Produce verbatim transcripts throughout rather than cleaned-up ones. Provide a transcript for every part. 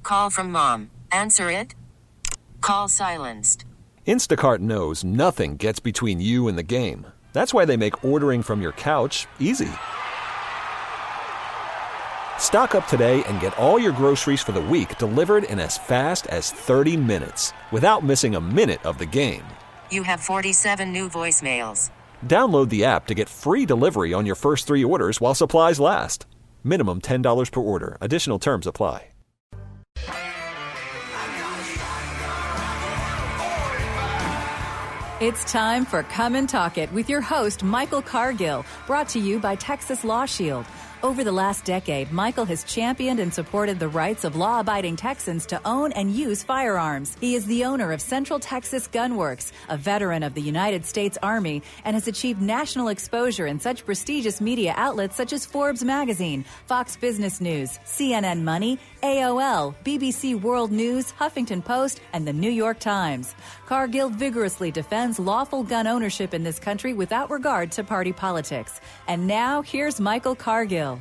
Call from mom. Answer it. Call silenced. Instacart knows nothing gets between you and the game. That's why they make ordering from your couch easy. Stock up today and get all your groceries for the week delivered in as fast as thirty minutes without missing a minute of the game. You have forty-seven new voicemails. Download the app to get free delivery on your first three orders while supplies last. Minimum ten dollars per order. Additional terms apply. It's time for Come and Talk It with your host, Michael Cargill, brought to you by Texas Law Shield. Over the last decade, Michael has championed and supported the rights of law-abiding Texans to own and use firearms. He is the owner of Central Texas Gun Works, a veteran of the United States Army, and has achieved national exposure in such prestigious media outlets such as Forbes Magazine, Fox Business News, C N N Money, A O L, B B C World News, Huffington Post, and the New York Times. Cargill vigorously defends lawful gun ownership in this country without regard to party politics. And now, here's Michael Cargill.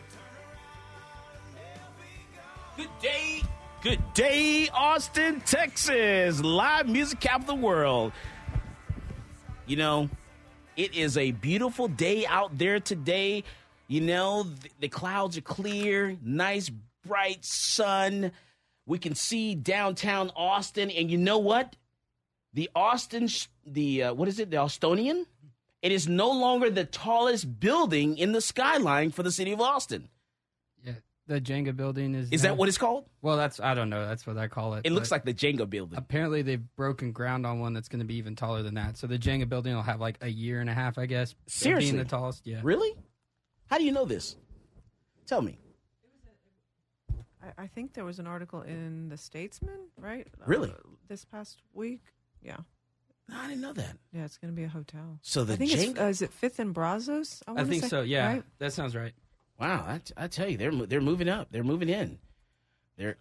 Good day, good day, Austin, Texas, live music capital of the world. You know, it is a beautiful day out there today. You know, the, the clouds are clear, nice, bright sun. We can see downtown Austin, and you know what? The Austin, the, uh, what is it, the Austonian? It is no longer the tallest building in the skyline for the city of Austin. The Jenga building is... Is now, that what it's called? Well, that's I don't know. That's what I call it. It looks like the Jenga building. Apparently, they've broken ground on one that's going to be even taller than that. So the Jenga building will have like a year and a half, I guess. Seriously? Being the tallest, yeah. Really? How do you know this? Tell me. I, I think there was an article in The Statesman, right? Really? Uh, this past week? Yeah. No, I didn't know that. Yeah, it's going to be a hotel. So the I think Jenga... it's, uh, is it Fifth and Brazos? I, I think say, so, yeah. Right? That sounds right. Wow, I, I tell you, they're they're moving up. They're moving in. They're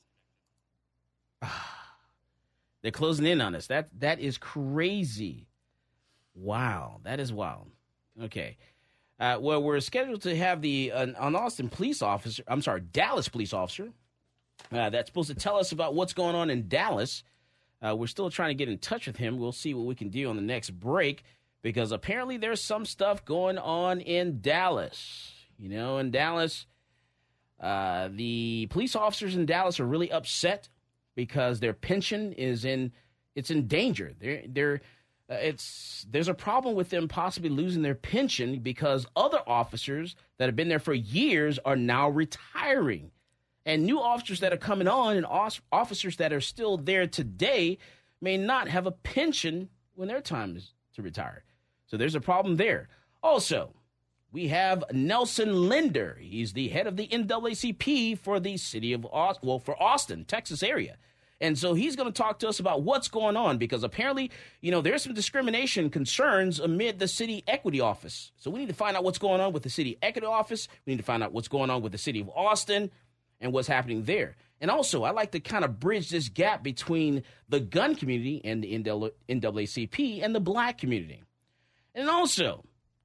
they're closing in on us. That that is crazy. Wow, that is wild. Okay, uh, well, we're scheduled to have the uh, an Austin police officer. I'm sorry, Dallas police officer. Uh, that's supposed to tell us about what's going on in Dallas. Uh, we're still trying to get in touch with him. We'll see what we can do on the next break because apparently there's some stuff going on in Dallas. You know, in Dallas, uh, the police officers in Dallas are really upset because their pension is in it's in danger. They're they're uh, it's there's a problem with them possibly losing their pension because other officers that have been there for years are now retiring, and new officers that are coming on and officers that are still there today may not have a pension when their time is to retire. So there's a problem there. Also, we have Nelson Linder. He's the head of the N double A C P for the city of Austin, well, for Austin, Texas area. And so he's going to talk to us about what's going on because apparently, you know, there's some discrimination concerns amid the city equity office. So we need to find out what's going on with the city equity office. We need to find out what's going on with the city of Austin and what's happening there. And also, I like to kind of bridge this gap between the gun community and the N double A C P and the black community. And also,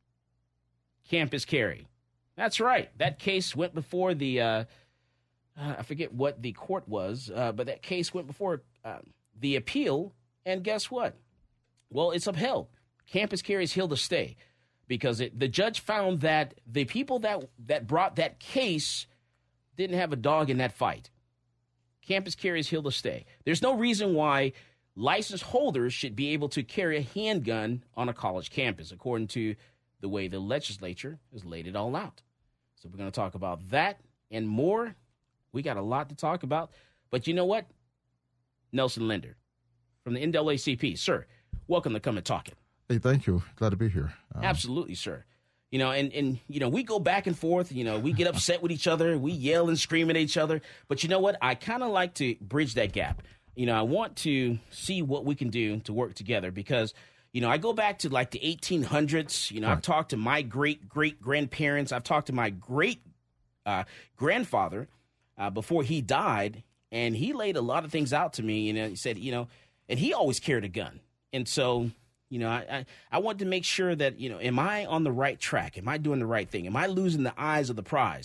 campus carry. That's right. That case went before the, uh, uh, I forget what the court was, uh, but that case went before uh, the appeal. And guess what? Well, it's upheld. Campus carry is here to stay because it, the judge found that the people that, that brought that case didn't have a dog in that fight. Campus carry is here to stay. There's no reason why license holders should be able to carry a handgun on a college campus, according to the way the legislature has laid it all out. So we're going to talk about that and more. We got a lot to talk about. But you know what? Nelson Linder from the N double A C P. Sir, welcome to Come and Talk It. Hey, thank you. Glad to be here. Um, Absolutely, sir. You know, and, and, you know, we go back and forth. You know, we get upset with each other. We yell and scream at each other. But you know what? I kind of like to bridge that gap. You know, I want to see what we can do to work together because – you know, I go back to like the eighteen hundreds. You know, right. I've talked to my great-great-grandparents. I've talked to my great-grandfather uh, uh, before he died, and he laid a lot of things out to me. You know, he said, you know, and he always carried a gun. And so, you know, I, I, I want to make sure that, you know, am I on the right track? Am I doing the right thing? Am I losing the eyes of the prize?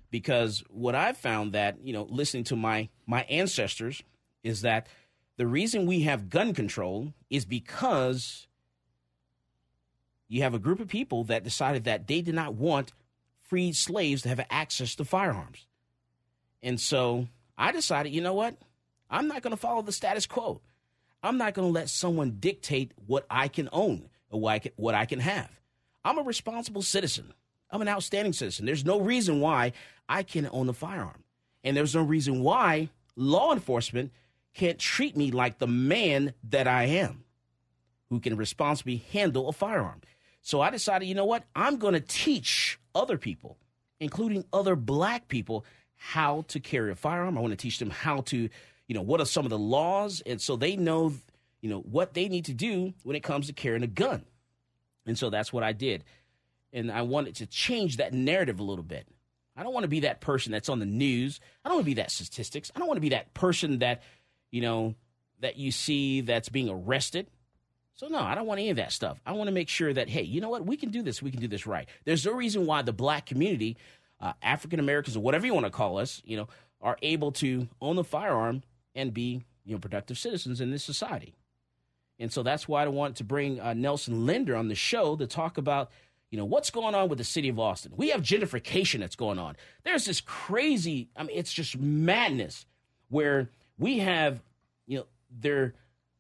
because what I've found that, you know, listening to my my ancestors is that the reason we have gun control is because you have a group of people that decided that they did not want freed slaves to have access to firearms. And so I decided, you know what? I'm not going to follow the status quo. I'm not going to let someone dictate what I can own or what I can, what I can have. I'm a responsible citizen. I'm an outstanding citizen. There's no reason why I can't own a firearm. And there's no reason why law enforcement can't treat me like the man that I am, who can responsibly handle a firearm. So I decided, you know what? I'm going to teach other people, including other black people, how to carry a firearm. I want to teach them how to, you know, what are some of the laws? And so they know, you know, what they need to do when it comes to carrying a gun. And so that's what I did. And I wanted to change that narrative a little bit. I don't want to be that person that's on the news. I don't want to be that statistics. I don't want to be that person that, you know, that you see that's being arrested. So, no, I don't want any of that stuff. I want to make sure that, hey, you know what? We can do this. We can do this right. There's no reason why the black community, uh, African Americans, or whatever you want to call us, you know, are able to own a firearm and be, you know, productive citizens in this society. And so that's why I wanted to bring uh, Nelson Linder on the show to talk about, you know, what's going on with the city of Austin. We have gentrification that's going on. There's this crazy, I mean, it's just madness where we have, you know, there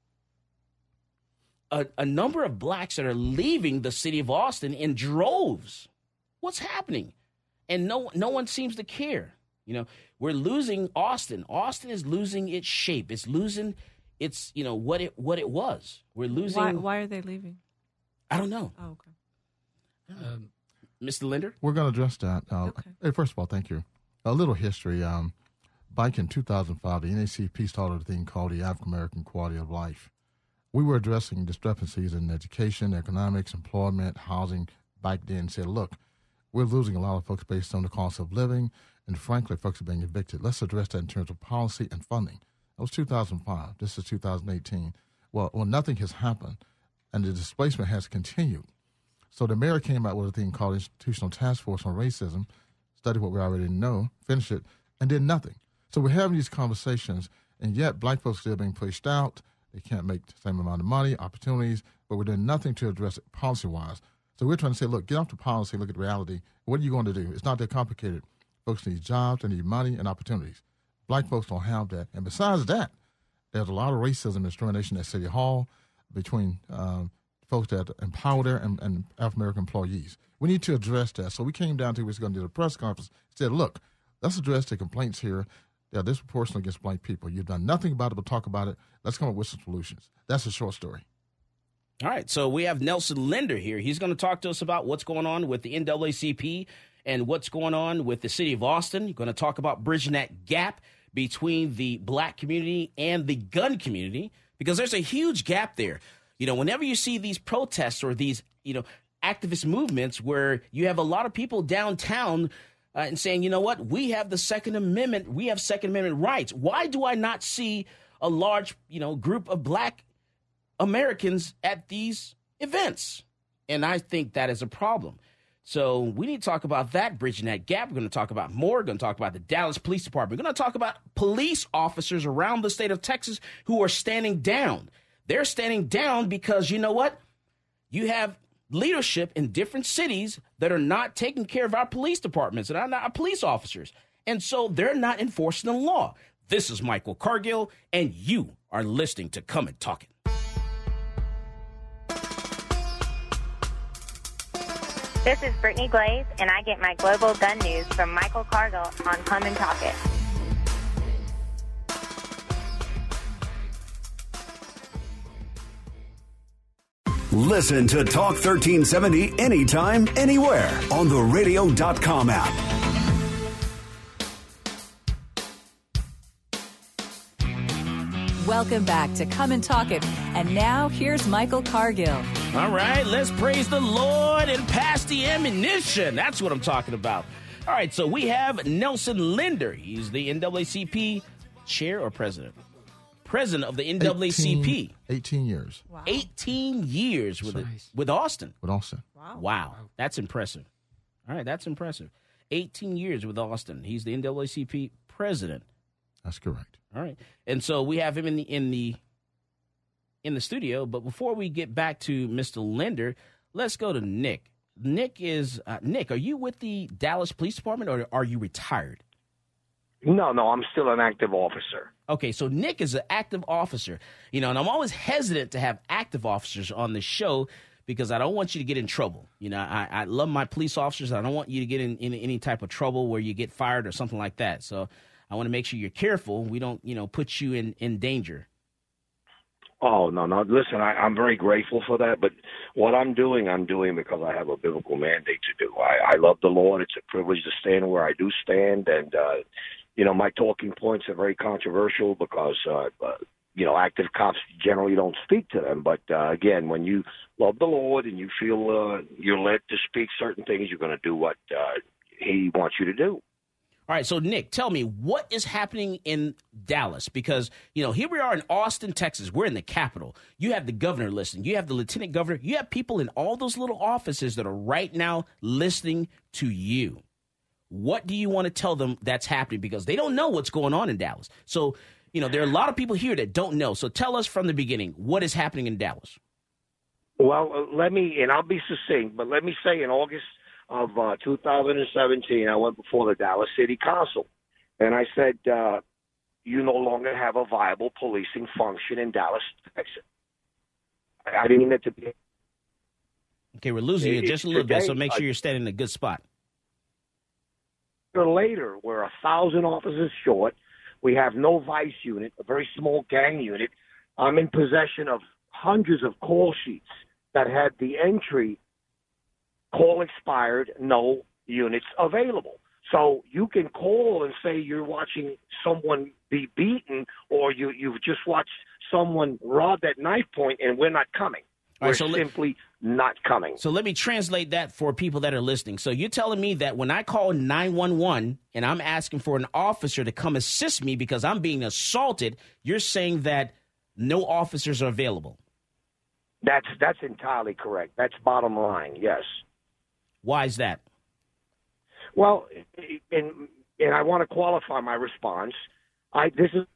a, a number of blacks that are leaving the city of Austin in droves. What's happening? And no, no one seems to care. You know, we're losing Austin. Austin is losing its shape. It's losing its, you know, what it what it was. We're losing. Why, why are they leaving? I don't know. Oh, okay. Um, Mister Linder? We're going to address that. Uh, Okay. Hey, first of all, thank you. A little history. Um, back in two thousand five, the N double A C P started a thing called the African American Quality of Life. We were addressing discrepancies in education, economics, employment, housing back then, and said, look, we're losing a lot of folks based on the cost of living, and frankly, folks are being evicted. Let's address that in terms of policy and funding. That was two thousand five. This is two thousand eighteen. Well, well, nothing has happened, and the displacement has continued. So the mayor came out with a thing called Institutional Task Force on Racism, studied what we already know, finished it, and did nothing. So we're having these conversations, and yet black folks are still being pushed out. They can't make the same amount of money, opportunities, but we're doing nothing to address it policy-wise. So we're trying to say, look, get off the policy, look at reality. What are you going to do? It's not that complicated. Folks need jobs, they need money and opportunities. Black folks don't have that. And besides that, there's a lot of racism and discrimination at City Hall between um, folks that empower there and, and African-American employees. We need to address that. So we came down to, we was going to do a press conference, said, look, let's address the complaints here. They're disproportionate against black people. You've done nothing about it but talk about it. Let's come up with some solutions. That's a short story. All right, so we have Nelson Linder here. He's going to talk to us about what's going on with the N double A C P and what's going on with the city of Austin. We're going to talk about bridging that gap between the black community and the gun community, because there's a huge gap there. You know, whenever you see these protests or these, you know, activist movements where you have a lot of people downtown uh, and saying, you know what, we have the Second Amendment, we have Second Amendment rights. Why do I not see a large, you know, group of black Americans at these events? And I think that is a problem. So we need to talk about that, bridging that gap. We're going to talk about more. We're going to talk about the Dallas Police Department. We're going to talk about police officers around the state of Texas who are standing down. They're standing down because, you know what? You have leadership in different cities that are not taking care of our police departments and our police officers. And so they're not enforcing the law. This is Michael Cargill, and you are listening to Come and Talk It. This is Brittany Glaze, and I get my global gun news from Michael Cargill on Come and Talk It. Listen to Talk thirteen seventy anytime, anywhere on the radio dot com app. Welcome back to Come and Talk It. And now here's Michael Cargill. All right, let's praise the Lord and pass the ammunition. That's what I'm talking about. All right, so we have Nelson Linder. He's the N double A C P chair or president? President of the N double A C P. eighteen, eighteen years. Wow. eighteen years with it, Nice. with Austin. With Austin. Wow. Wow, that's impressive. All right, that's impressive. eighteen years with Austin. He's the N double A C P president. That's correct. All right. And so we have him in the in the in the studio. But before we get back to Mister Linder, let's go to Nick. Nick is uh, Nick. Are you with the Dallas Police Department, or are you retired? No, no, I'm still an active officer. Okay, so Nick is an active officer. You know, and I'm always hesitant to have active officers on the show because I don't want you to get in trouble. You know, I, I love my police officers. I don't want you to get in, in any type of trouble where you get fired or something like that. So I want to make sure you're careful. We don't, you know, put you in, in danger. Oh, no, no. Listen, I, I'm very grateful for that. But what I'm doing, I'm doing because I have a biblical mandate to do. I, I love the Lord. It's a privilege to stand where I do stand. And, uh, you know, my talking points are very controversial because, uh, uh, you know, active cops generally don't speak to them. But, uh, again, when you love the Lord and you feel uh, you're led to speak certain things, you're going to do what uh, he wants you to do. All right, so, Nick, tell me, what is happening in Dallas? Because, you know, here we are in Austin, Texas. We're in the capital. You have the governor listening. You have the lieutenant governor. You have people in all those little offices that are right now listening to you. What do you want to tell them that's happening? Because they don't know what's going on in Dallas. So, you know, there are a lot of people here that don't know. So tell us from the beginning, what is happening in Dallas? Well, uh, let me, and I'll be succinct, but let me say in August of uh, two thousand seventeen, I went before the Dallas City Council, and I said, uh, you no longer have a viable policing function in Dallas, Texas. I didn't mean it to be. Okay, we're losing you just a little bit, so make sure you're standing in a good spot. Later, we're a thousand officers short. We have no vice unit, a very small gang unit. I'm in possession of hundreds of call sheets that had the entry, call expired, no units available. So you can call and say you're watching someone be beaten, or you, you've just watched someone robbed at knife point, and we're not coming. All We're right, so simply let, not coming. So let me translate that for people that are listening. So you're telling me that when I call nine one one and I'm asking for an officer to come assist me because I'm being assaulted, you're saying that no officers are available? That's that's entirely correct. That's bottom line, yes. Why is that? Well, and, and I want to qualify my response. I This is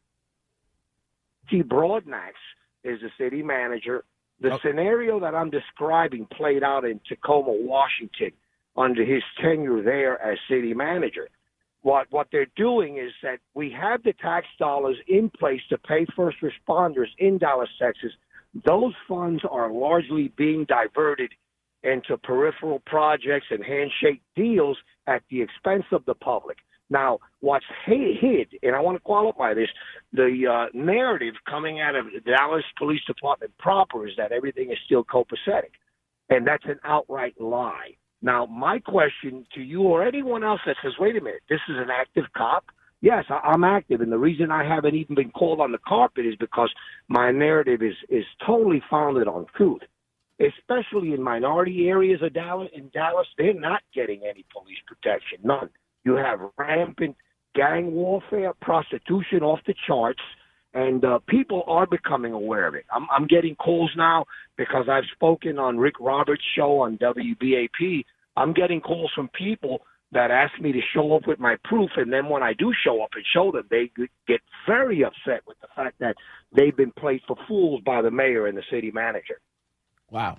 T. Broadnax is the city manager. The okay. scenario that I'm describing played out in Tacoma, Washington, under his tenure there as city manager. What what they're doing is that we have the tax dollars in place to pay first responders in Dallas, Texas. Those funds are largely being diverted into peripheral projects and handshake deals at the expense of the public. Now, what's hid, and I want to qualify this, the uh, narrative coming out of the Dallas Police Department proper is that everything is still copacetic, and that's an outright lie. Now, my question to you or anyone else that says, wait a minute, this is an active cop? Yes, I- I'm active, and the reason I haven't even been called on the carpet is because my narrative is, is totally founded on truth. Especially in minority areas of Dallas, in Dallas, they're not getting any police protection, none. You have rampant gang warfare, prostitution off the charts, and uh, people are becoming aware of it. I'm, I'm getting calls now because I've spoken on Rick Roberts' show on W B A P. I'm getting calls from people that ask me to show up with my proof, and then when I do show up and show them, they get very upset with the fact that they've been played for fools by the mayor and the city manager. Wow.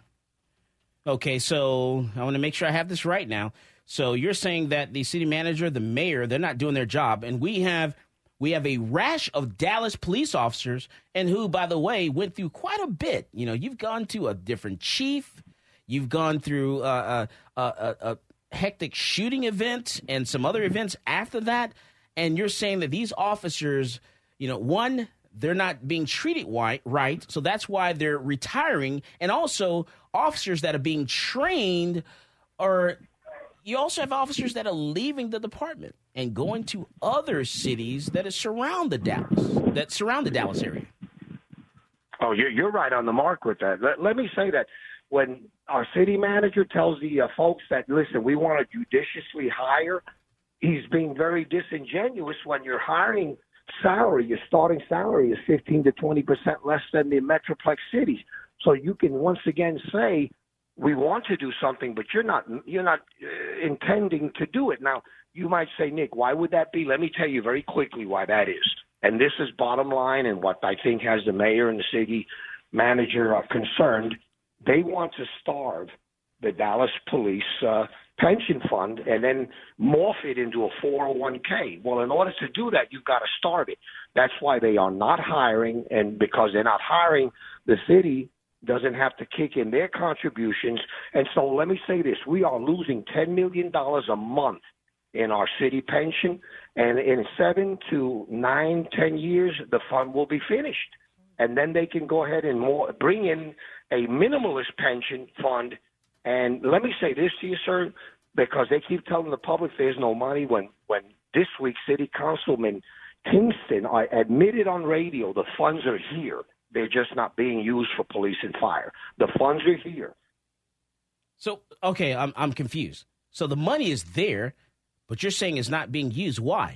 Okay, so I want to make sure I have this right now. So you're saying that the city manager, the mayor, they're not doing their job, and we have we have a rash of Dallas police officers, and who, by the way, went through quite a bit. You know, you've gone to a different chief, you've gone through a, a, a, a hectic shooting event and some other events after that, and you're saying that these officers, you know, one, they're not being treated right, so that's why they're retiring, and also officers that are being trained are. You also have officers that are leaving the department and going to other cities that surround the Dallas, that surround the Dallas area. Oh, you're, you're right on the mark with that. Let, let me say that when our city manager tells the uh, folks that, listen, we want to judiciously hire, he's being very disingenuous when you're hiring salary. Your starting salary is fifteen to twenty percent less than the Metroplex cities. So you can once again say, we want to do something, but you're not you're not uh, intending to do it. Now, you might say, Nick, why would that be? Let me tell you very quickly why that is. And this is bottom line and what I think has the mayor and the city manager are concerned. They want to starve the Dallas Police uh, pension fund and then morph it into a four oh one k. Well, in order to do that, you've got to starve it. That's why they are not hiring, and because they're not hiring, the city doesn't have to kick in their contributions. And so let me say this. We are losing ten million dollars a month in our city pension, and in seven to nine, ten years, the fund will be finished. And then they can go ahead and more, bring in a minimalist pension fund. And let me say this to you, sir, because they keep telling the public there's no money. When, when this week City Councilman Kingston I admitted on radio the funds are here. They're just not being used for police and fire. The funds are here. So, okay, I'm I'm confused. So the money is there, but you're saying it's not being used. Why?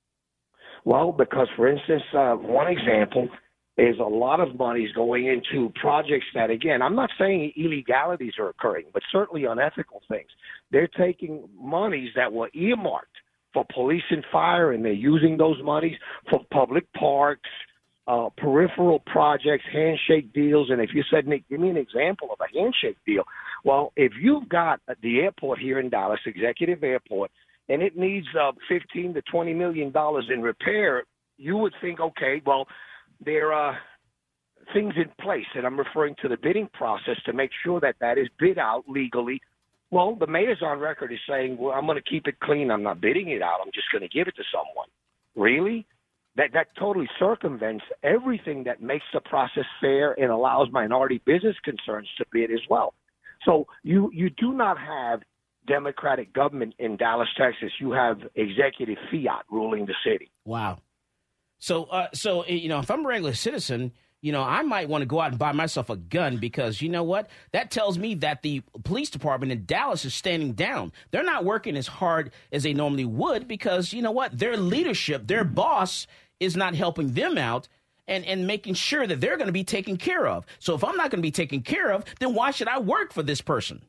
Well, because, for instance, uh, one example is a lot of money is going into projects that, again, I'm not saying illegalities are occurring, but certainly unethical things. They're taking monies that were earmarked for police and fire, and they're using those monies for public parks, uh, peripheral projects, handshake deals. And if you said, Nick, give me an example of a handshake deal. Well, if you've got the airport here in Dallas, Executive Airport, and it needs uh, fifteen to twenty million dollars in repair, you would think, okay, well, there are things in place, and I'm referring to the bidding process to make sure that that is bid out legally. Well, the mayor's on record is saying, well, I'm going to keep it clean. I'm not bidding it out. I'm just going to give it to someone. Really? That that totally circumvents everything that makes the process fair and allows minority business concerns to bid as well. So you, you do not have democratic government in Dallas, Texas. You have executive fiat ruling the city. Wow. So, uh, so you know, if I'm a regular citizen, you know, I might want to go out and buy myself a gun because, you know what, that tells me that the police department in Dallas is standing down. They're not working as hard as they normally would because, you know what, their leadership, their boss is not helping them out and, and making sure that they're going to be taken care of. So if I'm not going to be taken care of, then why should I work for this person?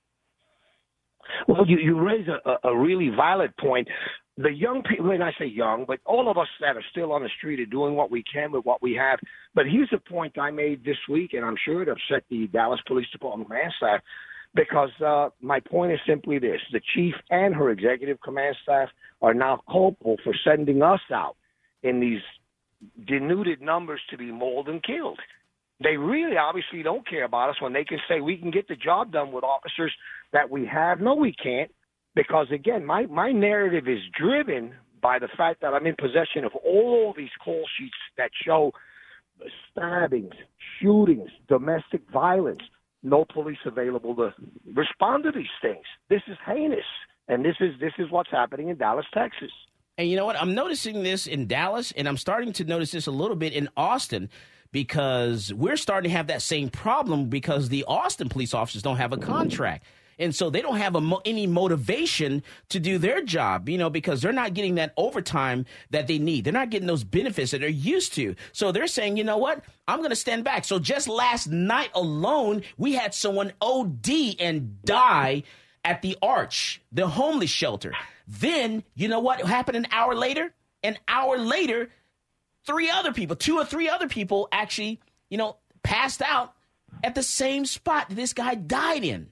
Well, you, you raise a, a really valid point. The young people, and I say young, but all of us that are still on the street are doing what we can with what we have. But here's a point I made this week, and I'm sure it upset the Dallas Police Department command staff, because uh, my point is simply this. The chief and her executive command staff are now culpable for sending us out in these denuded numbers to be mauled and killed. They really obviously don't care about us when they can say we can get the job done with officers that we have. No, we can't. Because, again, my, my narrative is driven by the fact that I'm in possession of all these call sheets that show stabbings, shootings, domestic violence, no police available to respond to these things. This is heinous, and this is this is what's happening in Dallas, Texas. And you know what? I'm noticing this in Dallas, and I'm starting to notice this a little bit in Austin, because we're starting to have that same problem because the Austin police officers don't have a contract. And so they don't have a mo- any motivation to do their job, you know, because they're not getting that overtime that they need. They're not getting those benefits that they're used to. So they're saying, you know what, I'm going to stand back. So just last night alone, we had someone O D and die at the Arch, the homeless shelter. Then, you know what happened an hour later? An hour later, three other people, two or three other people actually, you know, passed out at the same spot this guy died in.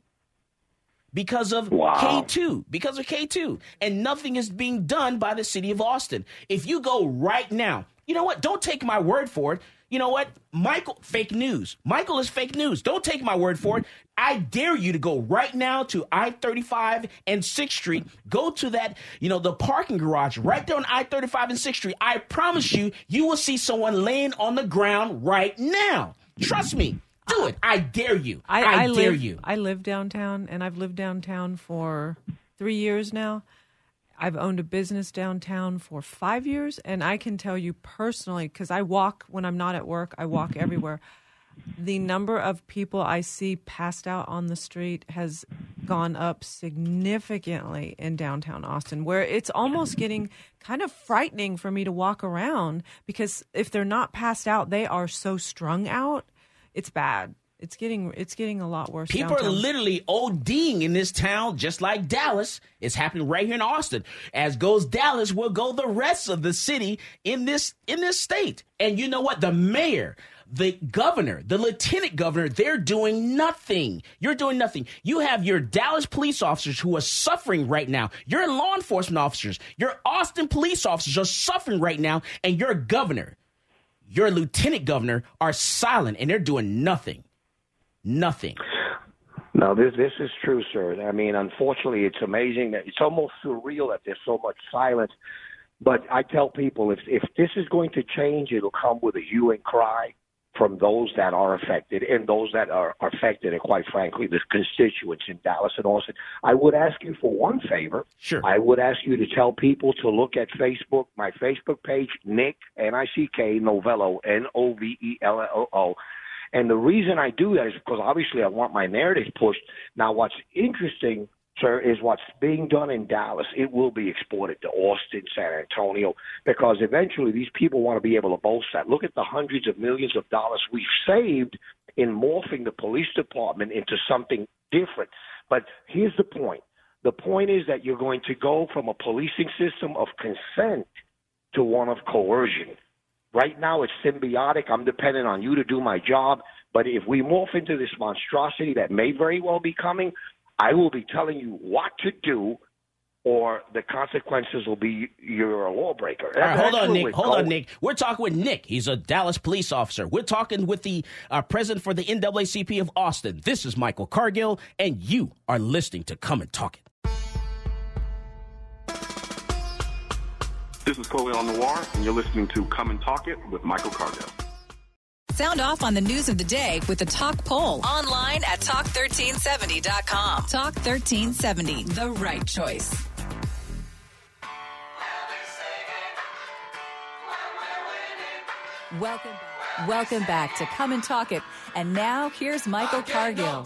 Because of wow. K two, because of K two. And nothing is being done by the city of Austin. If you go right now, you know what? Don't take my word for it. You know what? Michael, fake news. Michael is fake news. Don't take my word for it. I dare you to go right now to I thirty-five and sixth Street. Go to that, you know, the parking garage right there on I thirty-five and sixth Street. I promise you, you will see someone laying on the ground right now. Trust me. Do it. I dare you. I, I, I dare live, you. I live downtown, and I've lived downtown for three years now. I've owned a business downtown for five years, and I can tell you personally, because I walk when I'm not at work, I walk everywhere. The number of people I see passed out on the street has gone up significantly in downtown Austin, where it's almost getting kind of frightening for me to walk around, because if they're not passed out, they are so strung out. It's bad. It's getting it's getting a lot worse. People downtown. are literally ODing in this town, just like Dallas. It's happening right here in Austin. As goes Dallas, will go the rest of the city in this in this state. And you know what? The mayor, the governor, the lieutenant governor, they're doing nothing. You're doing nothing. You have your Dallas police officers who are suffering right now. Your law enforcement officers, your Austin police officers are suffering right now, and your governor, your lieutenant governor are silent, and they're doing nothing. Nothing. No, this this is true, sir. I mean, unfortunately, it's amazing that it's almost surreal that there's so much silence. But I tell people, if if this is going to change, it'll come with a hue and cry from those that are affected, and those that are affected are, quite frankly, the constituents in Dallas and Austin. I would ask you for one favor. Sure. I would ask you to tell people to look at Facebook, my Facebook page, Nick, N I C K, Novello, N O V E L L O. And the reason I do that is because obviously I want my narrative pushed. Now, what's interesting, sir, is what's being done in Dallas. It will be exported to Austin, San Antonio, because eventually these people want to be able to boast that. Look at the hundreds of millions of dollars we've saved in morphing the police department into something different. But here's the point. The point is that you're going to go from a policing system of consent to one of coercion. Right now, it's symbiotic. I'm dependent on you to do my job. But if we morph into this monstrosity that may very well be coming, I will be telling you what to do, or the consequences will be you're a lawbreaker. All right, hold on, Nick. Hold go. on, Nick. We're talking with Nick. He's a Dallas police officer. We're talking with the uh, president for the N double A C P of Austin. This is Michael Cargill, and you are listening to Come and Talk It. This is Coley on Noir, and you're listening to Come and Talk It with Michael Cargill. Sound off on the news of the day with the Talk Poll. Online at talk thirteen seventy dot com. Talk thirteen seventy, the right choice. Welcome back. Welcome back to Come and Talk It. And now here's Michael Cargill.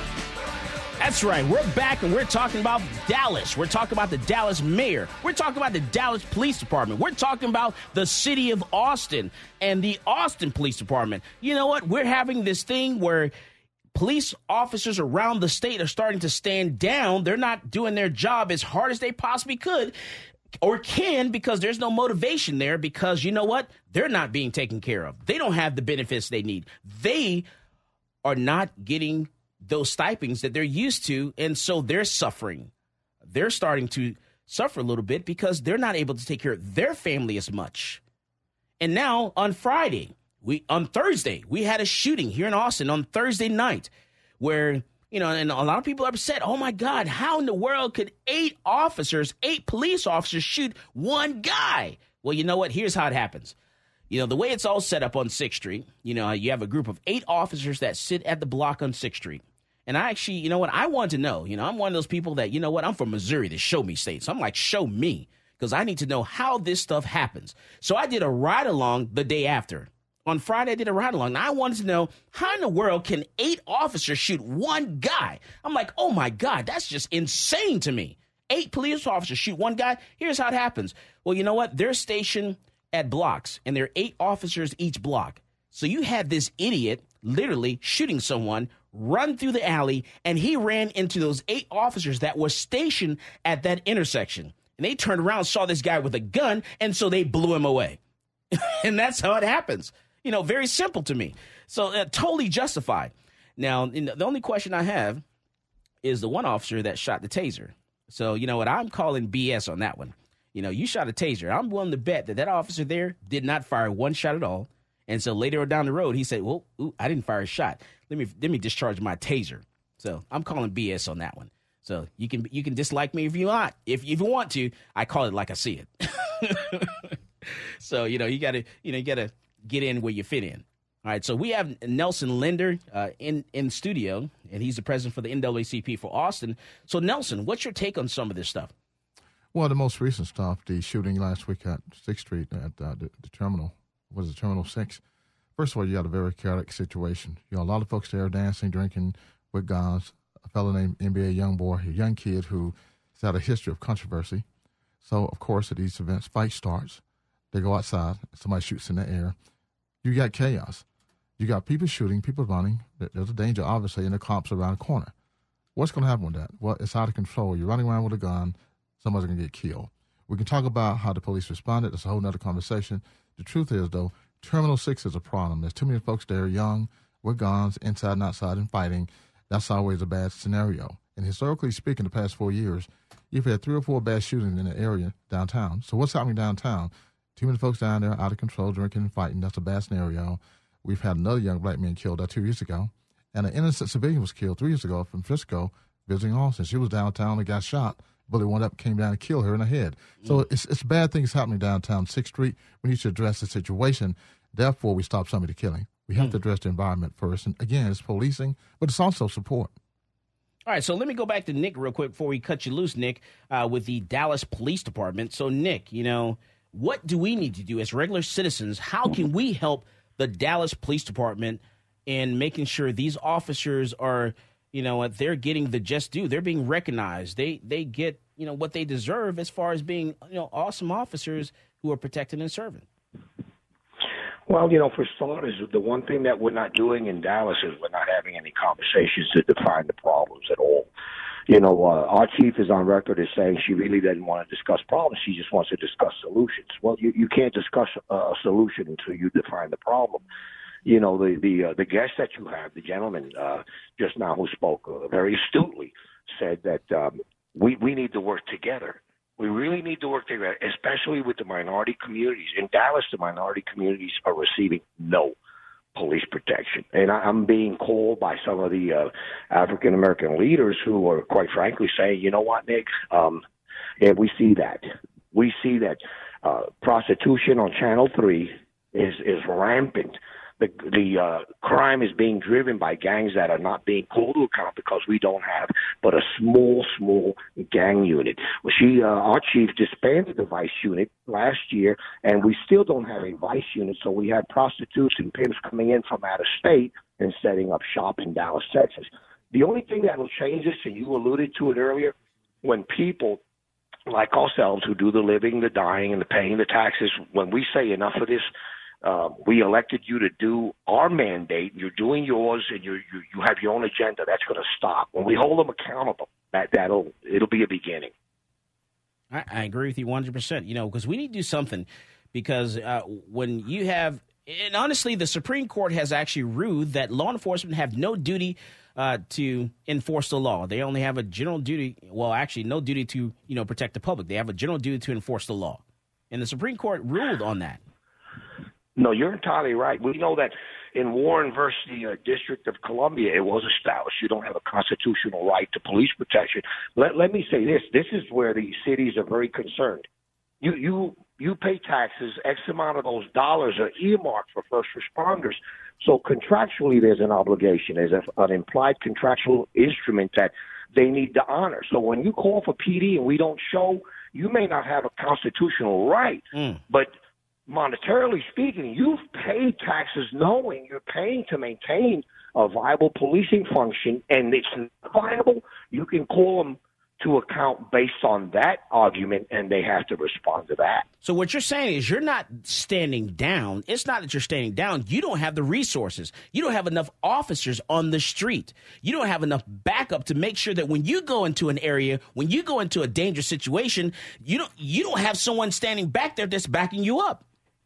That's right. We're back, and we're talking about Dallas. We're talking about the Dallas mayor. We're talking about the Dallas Police Department. We're talking about the city of Austin and the Austin Police Department. You know what? We're having this thing where police officers around the state are starting to stand down. They're not doing their job as hard as they possibly could or can, because there's no motivation there, because you know what? They're not being taken care of. They don't have the benefits they need. They are not getting those stipends that they're used to, and so they're suffering. They're starting to suffer a little bit because they're not able to take care of their family as much. And now on Friday, we on Thursday, we had a shooting here in Austin on Thursday night where, you know, and a lot of people are upset. Oh, my God, how in the world could eight officers, eight police officers shoot one guy? Well, you know what? Here's how it happens. You know, the way it's all set up on sixth street, you know, you have a group of eight officers that sit at the block on sixth street. And I actually, you know what, I want to know, you know, I'm one of those people that, you know what, I'm from Missouri, the show me state. So I'm like, show me, because I need to know how this stuff happens. So I did a ride along the day after. On Friday, I did a ride along. Now I wanted to know, how in the world can eight officers shoot one guy? I'm like, oh, my God, that's just insane to me. Eight police officers shoot one guy. Here's how it happens. Well, you know what? They're stationed at blocks, and there are eight officers each block. So you had this idiot literally shooting someone, run through the alley, and he ran into those eight officers that were stationed at that intersection. And they turned around, saw this guy with a gun, and so they blew him away. And that's how it happens. You know, very simple to me. So uh, totally justified. Now, the only question I have is the one officer that shot the taser. So, you know what, I'm calling B S on that one. You know, you shot a taser. I'm willing to bet that that officer there did not fire one shot at all. And so later down the road, he said, well, ooh, I didn't fire a shot. Let me let me discharge my taser. So I'm calling B S on that one. So you can you can dislike me if you want. If, if you want to, I call it like I see it. So, you know, you got to, you know, you got to get in where you fit in. All right. So we have Nelson Linder uh, in, in studio, and he's the president for the N double A C P for Austin. So, Nelson, what's your take on some of this stuff? Well, the most recent stuff, the shooting last week at sixth street at uh, the, the terminal, was it Terminal six? First of all, you got a very chaotic situation. You know, a lot of folks there dancing, drinking with guns. A fellow named N B A Youngboy, a young kid who has had a history of controversy. So, of course, at these events, fight starts. They go outside. Somebody shoots in the air. You got chaos. You got people shooting, people running. There's a danger, obviously, and the cops are around the corner. What's going to happen with that? Well, it's out of control. You're running around with a gun, somebody's going to get killed. We can talk about how the police responded. That's a whole other conversation. The truth is, though, Terminal six is a problem. There's too many folks there young, with guns, inside and outside, and fighting. That's always a bad scenario. And historically speaking, the past four years, you've had three or four bad shootings in the area downtown. So what's happening downtown? Too many folks down there out of control, drinking and fighting. That's a bad scenario. We've had another young black man killed uh, two years ago. And an innocent civilian was killed three years ago from Frisco visiting Austin. She was downtown and got shot. Bullet went up, came down and killed her in the head. So mm. it's it's bad things happening downtown sixth Street. We need to address the situation. Therefore, we stop some of the killing. We have mm. to address the environment first. And again, it's policing, but it's also support. All right, so let me go back to Nick real quick before we cut you loose, Nick, uh, with the Dallas Police Department. So, Nick, you know, what do we need to do as regular citizens? How can we help the Dallas Police Department in making sure these officers are, you know, they're getting the just due? They're being recognized. They they get, you know, what they deserve as far as being, you know, awesome officers who are protecting and serving. Well, you know, for starters, the one thing that we're not doing in Dallas is we're not having any conversations to define the problems at all. You know, uh, our chief is on record as saying she really doesn't want to discuss problems. She just wants to discuss solutions. Well, you, you can't discuss a solution until you define the problem. You know, the the uh, the guest that you have, the gentleman uh, just now who spoke uh, very astutely, said that um, we, we need to work together. We really need to work together, especially with the minority communities. In Dallas, the minority communities are receiving no police protection. And I, I'm being called by some of the uh, African-American leaders who are, quite frankly, saying, you know what, Nick, um, yeah, we see that. We see that uh, prostitution on Channel three is, is rampant. The, the uh, crime is being driven by gangs that are not being called to account because we don't have but a small, small gang unit. Well, she, uh, our chief disbanded the vice unit last year, and we still don't have a vice unit, so we have prostitutes and pimps coming in from out of state and setting up shop in Dallas, Texas. The only thing that will change this, and you alluded to it earlier, when people like ourselves who do the living, the dying, and the paying the taxes, when we say enough of this, Uh, we elected you to do our mandate. You're doing yours, and you you you have your own agenda. That's going to stop. When we hold them accountable, that that'll it'll be a beginning. I, I agree with you one hundred percent. You know, because we need to do something. Because uh, when you have, and honestly, the Supreme Court has actually ruled that law enforcement have no duty uh, to enforce the law. They only have a general duty. Well, actually, no duty to you know protect the public. They have a general duty to enforce the law, and the Supreme Court ruled on that. No, you're entirely right. We know that in Warren versus the uh, District of Columbia, it was established you don't have a constitutional right to police protection. Let, let me say this. This is where the cities are very concerned. You, you, you pay taxes. X amount of those dollars are earmarked for first responders. So contractually, there's an obligation. There's a, an implied contractual instrument that they need to honor. So when you call for P D and we don't show, you may not have a constitutional right, mm. but monetarily speaking, you've paid taxes knowing you're paying to maintain a viable policing function, and it's not viable. You can call them to account based on that argument, and they have to respond to that. So what you're saying is you're not standing down. It's not that you're standing down. You don't have the resources. You don't have enough officers on the street. You don't have enough backup to make sure that when you go into an area, when you go into a dangerous situation, you don't you don't have someone standing back there that's backing you up.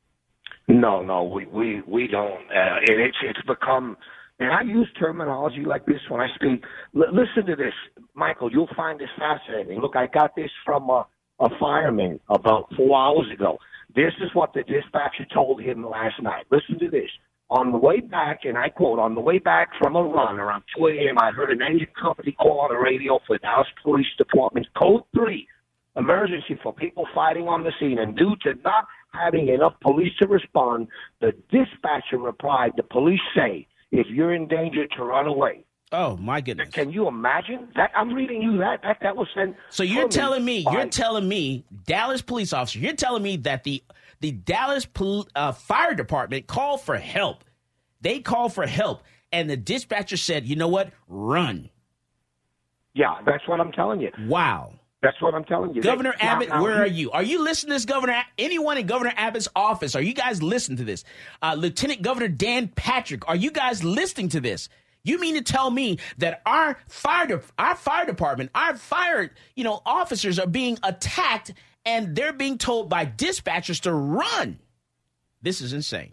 No, no, we we we don't. Uh, and it's it's become, and I use terminology like this when I speak. L- listen to this, Michael. You'll find this fascinating. Look, I got this from a, a fireman about four hours ago. This is what the dispatcher told him last night. Listen to this. On the way back, and I quote, on the way back from a run around two a.m., I heard an engine company call on the radio for Dallas Police Department Code three, emergency for people fighting on the scene, and due to not having enough police to respond, the dispatcher replied, the police say, if you're in danger, to run away. Oh, my goodness. Can you imagine that? I'm reading you that. That, that was sent. So you're telling me, by, you're telling me, Dallas police officer, you're telling me that the, the Dallas Pol- uh, Fire Department called for help. They called for help, and the dispatcher said, you know what, run. Yeah, that's what I'm telling you. Wow. That's what I'm telling you. Governor They, Abbott, now, now, where are you? Are you listening to this, Governor? Anyone in Governor Abbott's office? Are you guys listening to this? Uh, Lieutenant Governor Dan Patrick, are you guys listening to this? You mean to tell me that our fire, de- our fire department, our fire, you know, officers are being attacked and they're being told by dispatchers to run? This is insane.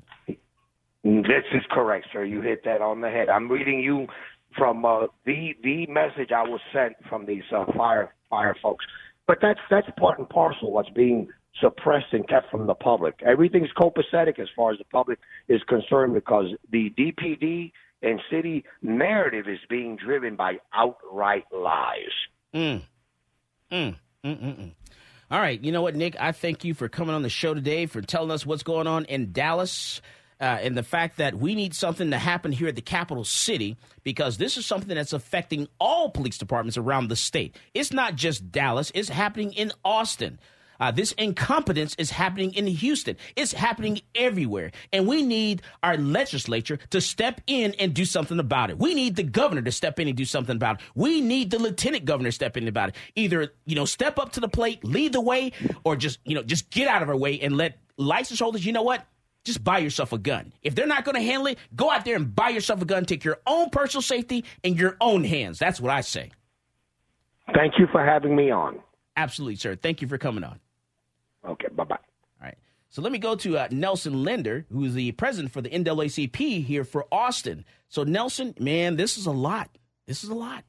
This is correct, sir. You hit that on the head. I'm reading you from uh, the the message I was sent from these uh, fire fire folks. But that's that's part and parcel what's being suppressed and kept from the public. Everything's copacetic as far as the public is concerned because the D P D and city narrative is being driven by outright lies. Mm. Mm. Mm. Mm. Mm. All right. You know what, Nick? I thank you for coming on the show today, for telling us what's going on in Dallas. Uh, and the fact that we need something to happen here at the capital city, because this is something that's affecting all police departments around the state. It's not just Dallas. It's happening in Austin. Uh, this incompetence is happening in Houston. It's happening everywhere. And we need our legislature to step in and do something about it. We need the governor to step in and do something about it. We need the lieutenant governor to step in about it. Either, you know, step up to the plate, lead the way, or just, you know, just get out of our way and let license holders, you know what? Just buy yourself a gun. If they're not going to handle it, go out there and buy yourself a gun. Take your own personal safety in your own hands. That's what I say. Thank you for having me on. Absolutely, sir. Thank you for coming on. Okay, bye-bye. All right. So let me go to uh, Nelson Linder, who's the president for the N double A C P here for Austin. So, Nelson, man, this is a lot. This is a lot.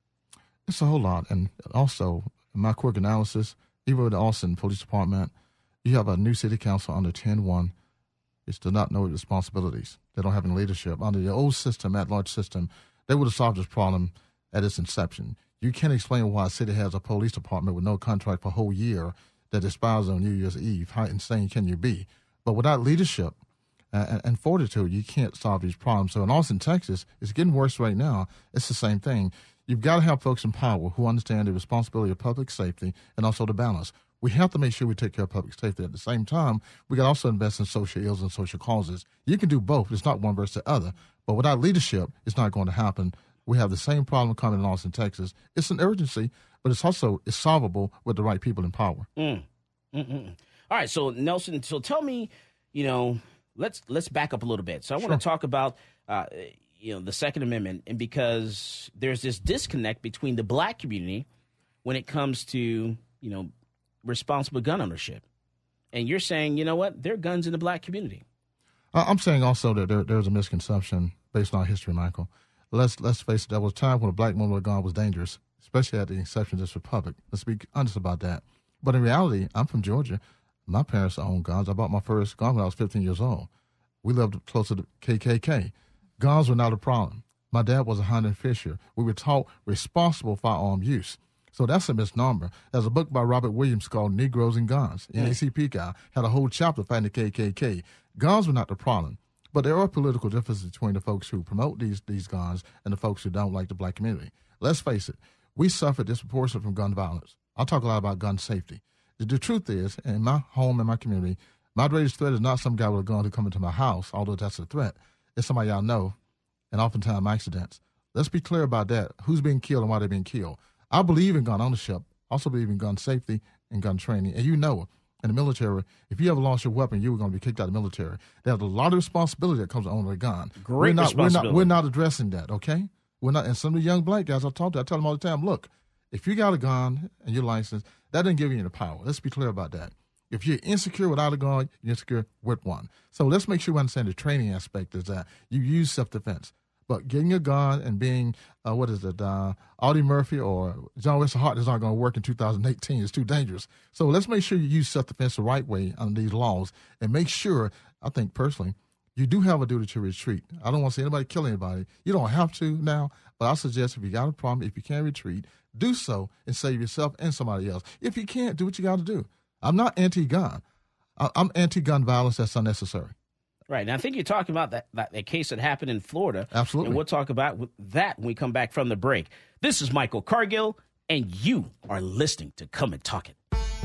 It's a whole lot. And also, in my quick analysis, even with the Austin Police Department, you have a new city council under ten one. It's to not know responsibilities. They don't have any leadership. Under the old system, at-large system, they would have solved this problem at its inception. You can't explain why a city has a police department with no contract for a whole year that expires on New Year's Eve. How insane can you be? But without leadership and, and fortitude, you can't solve these problems. So in Austin, Texas, it's getting worse right now. It's the same thing. You've got to have folks in power who understand the responsibility of public safety and also the balance. We have to make sure we take care of public safety. At the same time, we can also invest in social ills and social causes. You can do both. It's not one versus the other. But without leadership, it's not going to happen. We have the same problem coming in Austin, Texas. It's an urgency, but it's also it's solvable with the right people in power. Mm. Mm-mm. All right, so Nelson, so tell me, you know, let's let's back up a little bit. So I Sure. want to talk about, uh, you know, the Second Amendment, and because there's this disconnect between the black community when it comes to, you know, responsible gun ownership, and you're saying, you know what, there are guns in the black community. I'm saying also that there, there's a misconception based on history, Michael. Let's let's face it. There was a time when a black woman with a gun was dangerous, especially at the inception of this republic. Let's be honest about that. But in reality, I'm from Georgia. My parents owned guns. I bought my first gun when I was fifteen years old. We lived close to the K K K. Guns were not a problem. My dad was a hunter and fisher. We were taught responsible firearm use. So that's a misnomer. There's a book by Robert Williams called Negroes and Guns. The N A C P guy had a whole chapter fighting the K K K. Guns were not the problem. But there are political differences between the folks who promote these these guns and the folks who don't like the black community. Let's face it, we suffer disproportionately from gun violence. I talk a lot about gun safety. The, the truth is, in my home, in my community, my greatest threat is not some guy with a gun who come into my house, although that's a threat. It's somebody I know, and oftentimes accidents. Let's be clear about that. Who's being killed and why they're being killed. I believe in gun ownership. I also believe in gun safety and gun training. And you know, in the military, if you ever lost your weapon, you were going to be kicked out of the military. There's a lot of responsibility that comes with owning a gun. Great we're not, responsibility. We're not, we're not addressing that, okay? We're not. And some of the young black guys I talk to, I tell them all the time, look, if you got a gun and you're licensed, that doesn't give you any power. Let's be clear about that. If you're insecure without a gun, you're insecure with one. So let's make sure we understand the training aspect is that you use self-defense. But getting a gun and being, uh, what is it, uh, Audie Murphy or John Wesley Hart is not going to work in two thousand eighteen. It's too dangerous. So let's make sure you use self-defense the right way under these laws and make sure, I think personally, you do have a duty to retreat. I don't want to see anybody kill anybody. You don't have to now, but I suggest if you got a problem, if you can't retreat, do so and save yourself and somebody else. If you can't, do what you got to do. I'm not anti-gun. I'm anti-gun violence that's unnecessary. Right. And I think you're talking about that, that, that case that happened in Florida. Absolutely. And we'll talk about that when we come back from the break. This is Michael Cargill, and you are listening to Come and Talk It.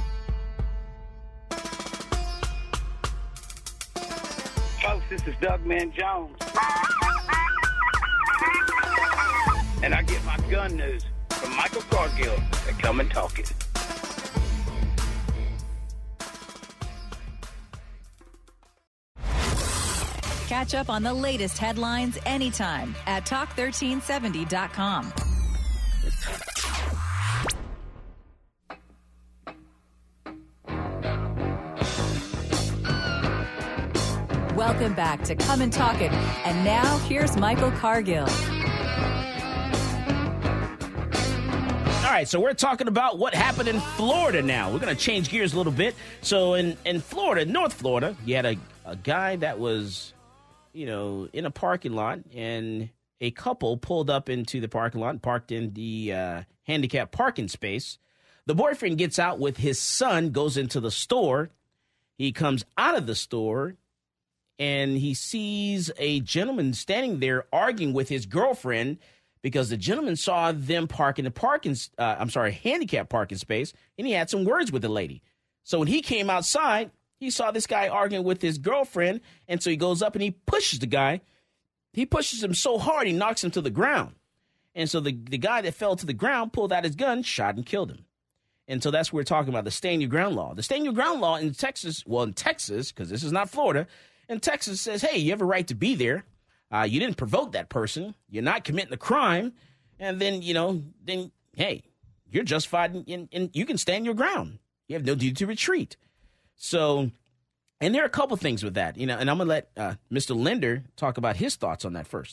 Folks, this is Doug Man Jones. And I get my gun news from Michael Cargill at Come and Talk It. Catch up on the latest headlines anytime at talk thirteen seventy dot com. Welcome back to Come and Talk It. And now, here's Michael Cargill. All right, so we're talking about what happened in Florida now. We're going to change gears a little bit. So in, in Florida, North Florida, you had a, a guy that was, you know, in a parking lot, and a couple pulled up into the parking lot, parked in the uh, handicapped parking space. The boyfriend gets out with his son, goes into the store. He comes out of the store, and he sees a gentleman standing there arguing with his girlfriend because the gentleman saw them park in the parking, uh, I'm sorry, handicapped parking space, and he had some words with the lady. So when he came outside, he saw this guy arguing with his girlfriend, and so he goes up and he pushes the guy. He pushes him so hard, he knocks him to the ground. And so the, the guy that fell to the ground pulled out his gun, shot and killed him. And so that's what we're talking about, the stand your ground law. The stand your ground law in Texas, well, in Texas, because this is not Florida, and Texas says, hey, you have a right to be there. Uh, you didn't provoke that person. You're not committing a crime. And then, you know, then, hey, you're justified in, in, in you can stand your ground. You have no duty to retreat. So, and there are a couple things with that, you know, and I'm going to let uh, Mister Linder talk about his thoughts on that first.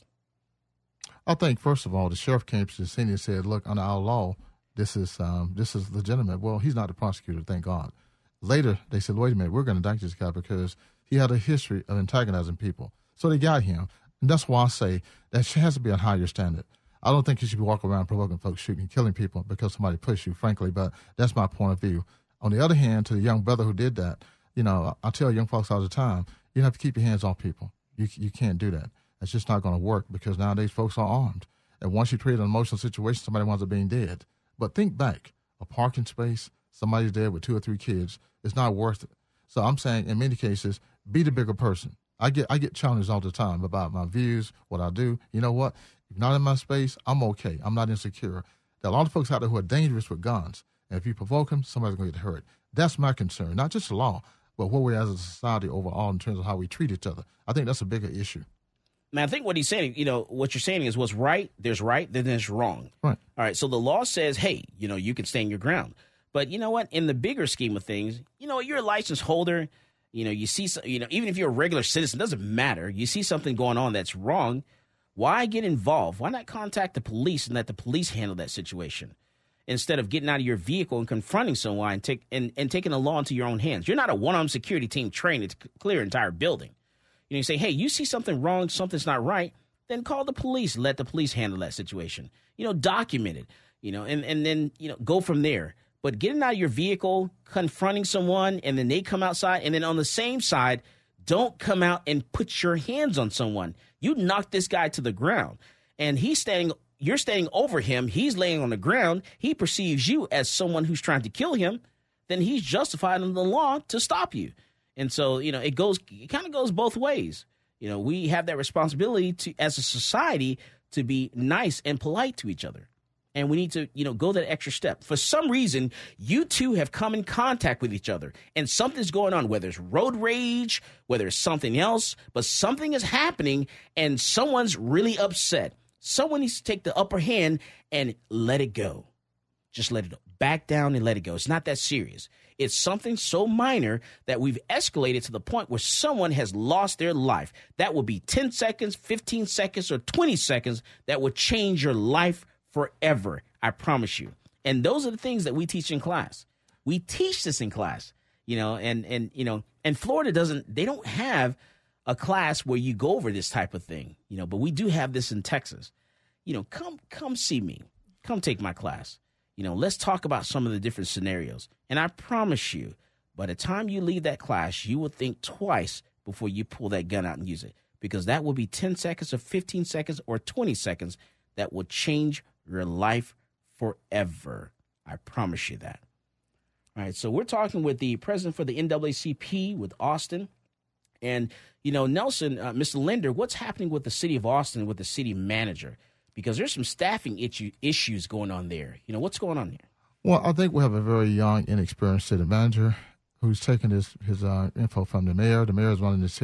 I think, first of all, the sheriff came to the scene and said, look, under our law, this is um, this is legitimate. Well, he's not the prosecutor, thank God. Later, they said, wait a minute, we're going to indict this guy because he had a history of antagonizing people. So they got him. And that's why I say that has to be a higher standard. I don't think you should be walking around provoking folks, shooting and killing people because somebody pushed you, frankly, but that's my point of view. On the other hand, to the young brother who did that, you know, I tell young folks all the time, you have to keep your hands off people. You you can't do that. It's just not going to work because nowadays folks are armed. And once you create an emotional situation, somebody winds up being dead. But think back, a parking space, somebody's dead with two or three kids, it's not worth it. So I'm saying in many cases, be the bigger person. I get I get challenged all the time about my views, what I do. You know what? If you're not in my space, I'm okay. I'm not insecure. There are a lot of folks out there who are dangerous with guns. And if you provoke them, somebody's going to get hurt. That's my concern, not just the law, but what we as a society overall in terms of how we treat each other. I think that's a bigger issue. Man, I think what he's saying, you know, what you're saying is what's right, there's right, then there's wrong. Right. All right, so the law says, hey, you know, you can stand your ground. But you know what? In the bigger scheme of things, you know, you're a license holder. You know, you see, you know, even if you're a regular citizen, it doesn't matter. You see something going on that's wrong. Why get involved? Why not contact the police and let the police handle that situation instead of getting out of your vehicle and confronting someone and, take, and, and taking the law into your own hands? You're not a one-armed security team trained to clear an entire building. You know, you say, hey, you see something wrong, something's not right, then call the police. Let the police handle that situation. You know, document it, you know, and, and then, you know, go from there. But getting out of your vehicle, confronting someone, and then they come outside, and then on the same side, don't come out and put your hands on someone. You knock this guy to the ground, and he's standing, you're standing over him. He's laying on the ground. He perceives you as someone who's trying to kill him. Then he's justified in the law to stop you. And so, you know, it goes, it kind of goes both ways. You know, we have that responsibility to, as a society, to be nice and polite to each other. And we need to, you know, go that extra step. For some reason, you two have come in contact with each other and something's going on, whether it's road rage, whether it's something else, but something is happening and someone's really upset. Someone needs to take the upper hand and let it go. Just let it go. Back down and let it go. It's not that serious. It's something so minor that we've escalated to the point where someone has lost their life. That will be ten seconds, fifteen seconds, or twenty seconds that will change your life forever. I promise you. And those are the things that we teach in class. We teach this in class, you know, and, and, you know, and Florida doesn't, they don't have a class where you go over this type of thing, you know, but we do have this in Texas. You know, come, come see me. Come take my class. You know, let's talk about some of the different scenarios. And I promise you, by the time you leave that class, you will think twice before you pull that gun out and use it, because that will be ten seconds or fifteen seconds or twenty seconds that will change your life forever. I promise you that. All right, so we're talking with the president for the N double A C P with Austin. And, you know, Nelson, uh, Mister Linder, what's happening with the city of Austin with the city manager? Because there's some staffing issue, issues going on there. You know, what's going on there? Well, I think we have a very young, inexperienced city manager who's taken his, his uh, info from the mayor. The mayor is running the city.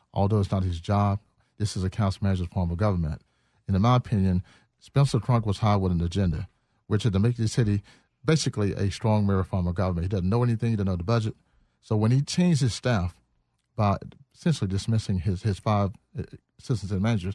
although it's not his job, this is a council manager's form of government. And in my opinion, Spencer Trunk was hired with an agenda, which is to make the city basically a strong mirror form of government. He doesn't know anything, he doesn't know the budget. So when he changed his staff by essentially dismissing his, his five assistants and managers,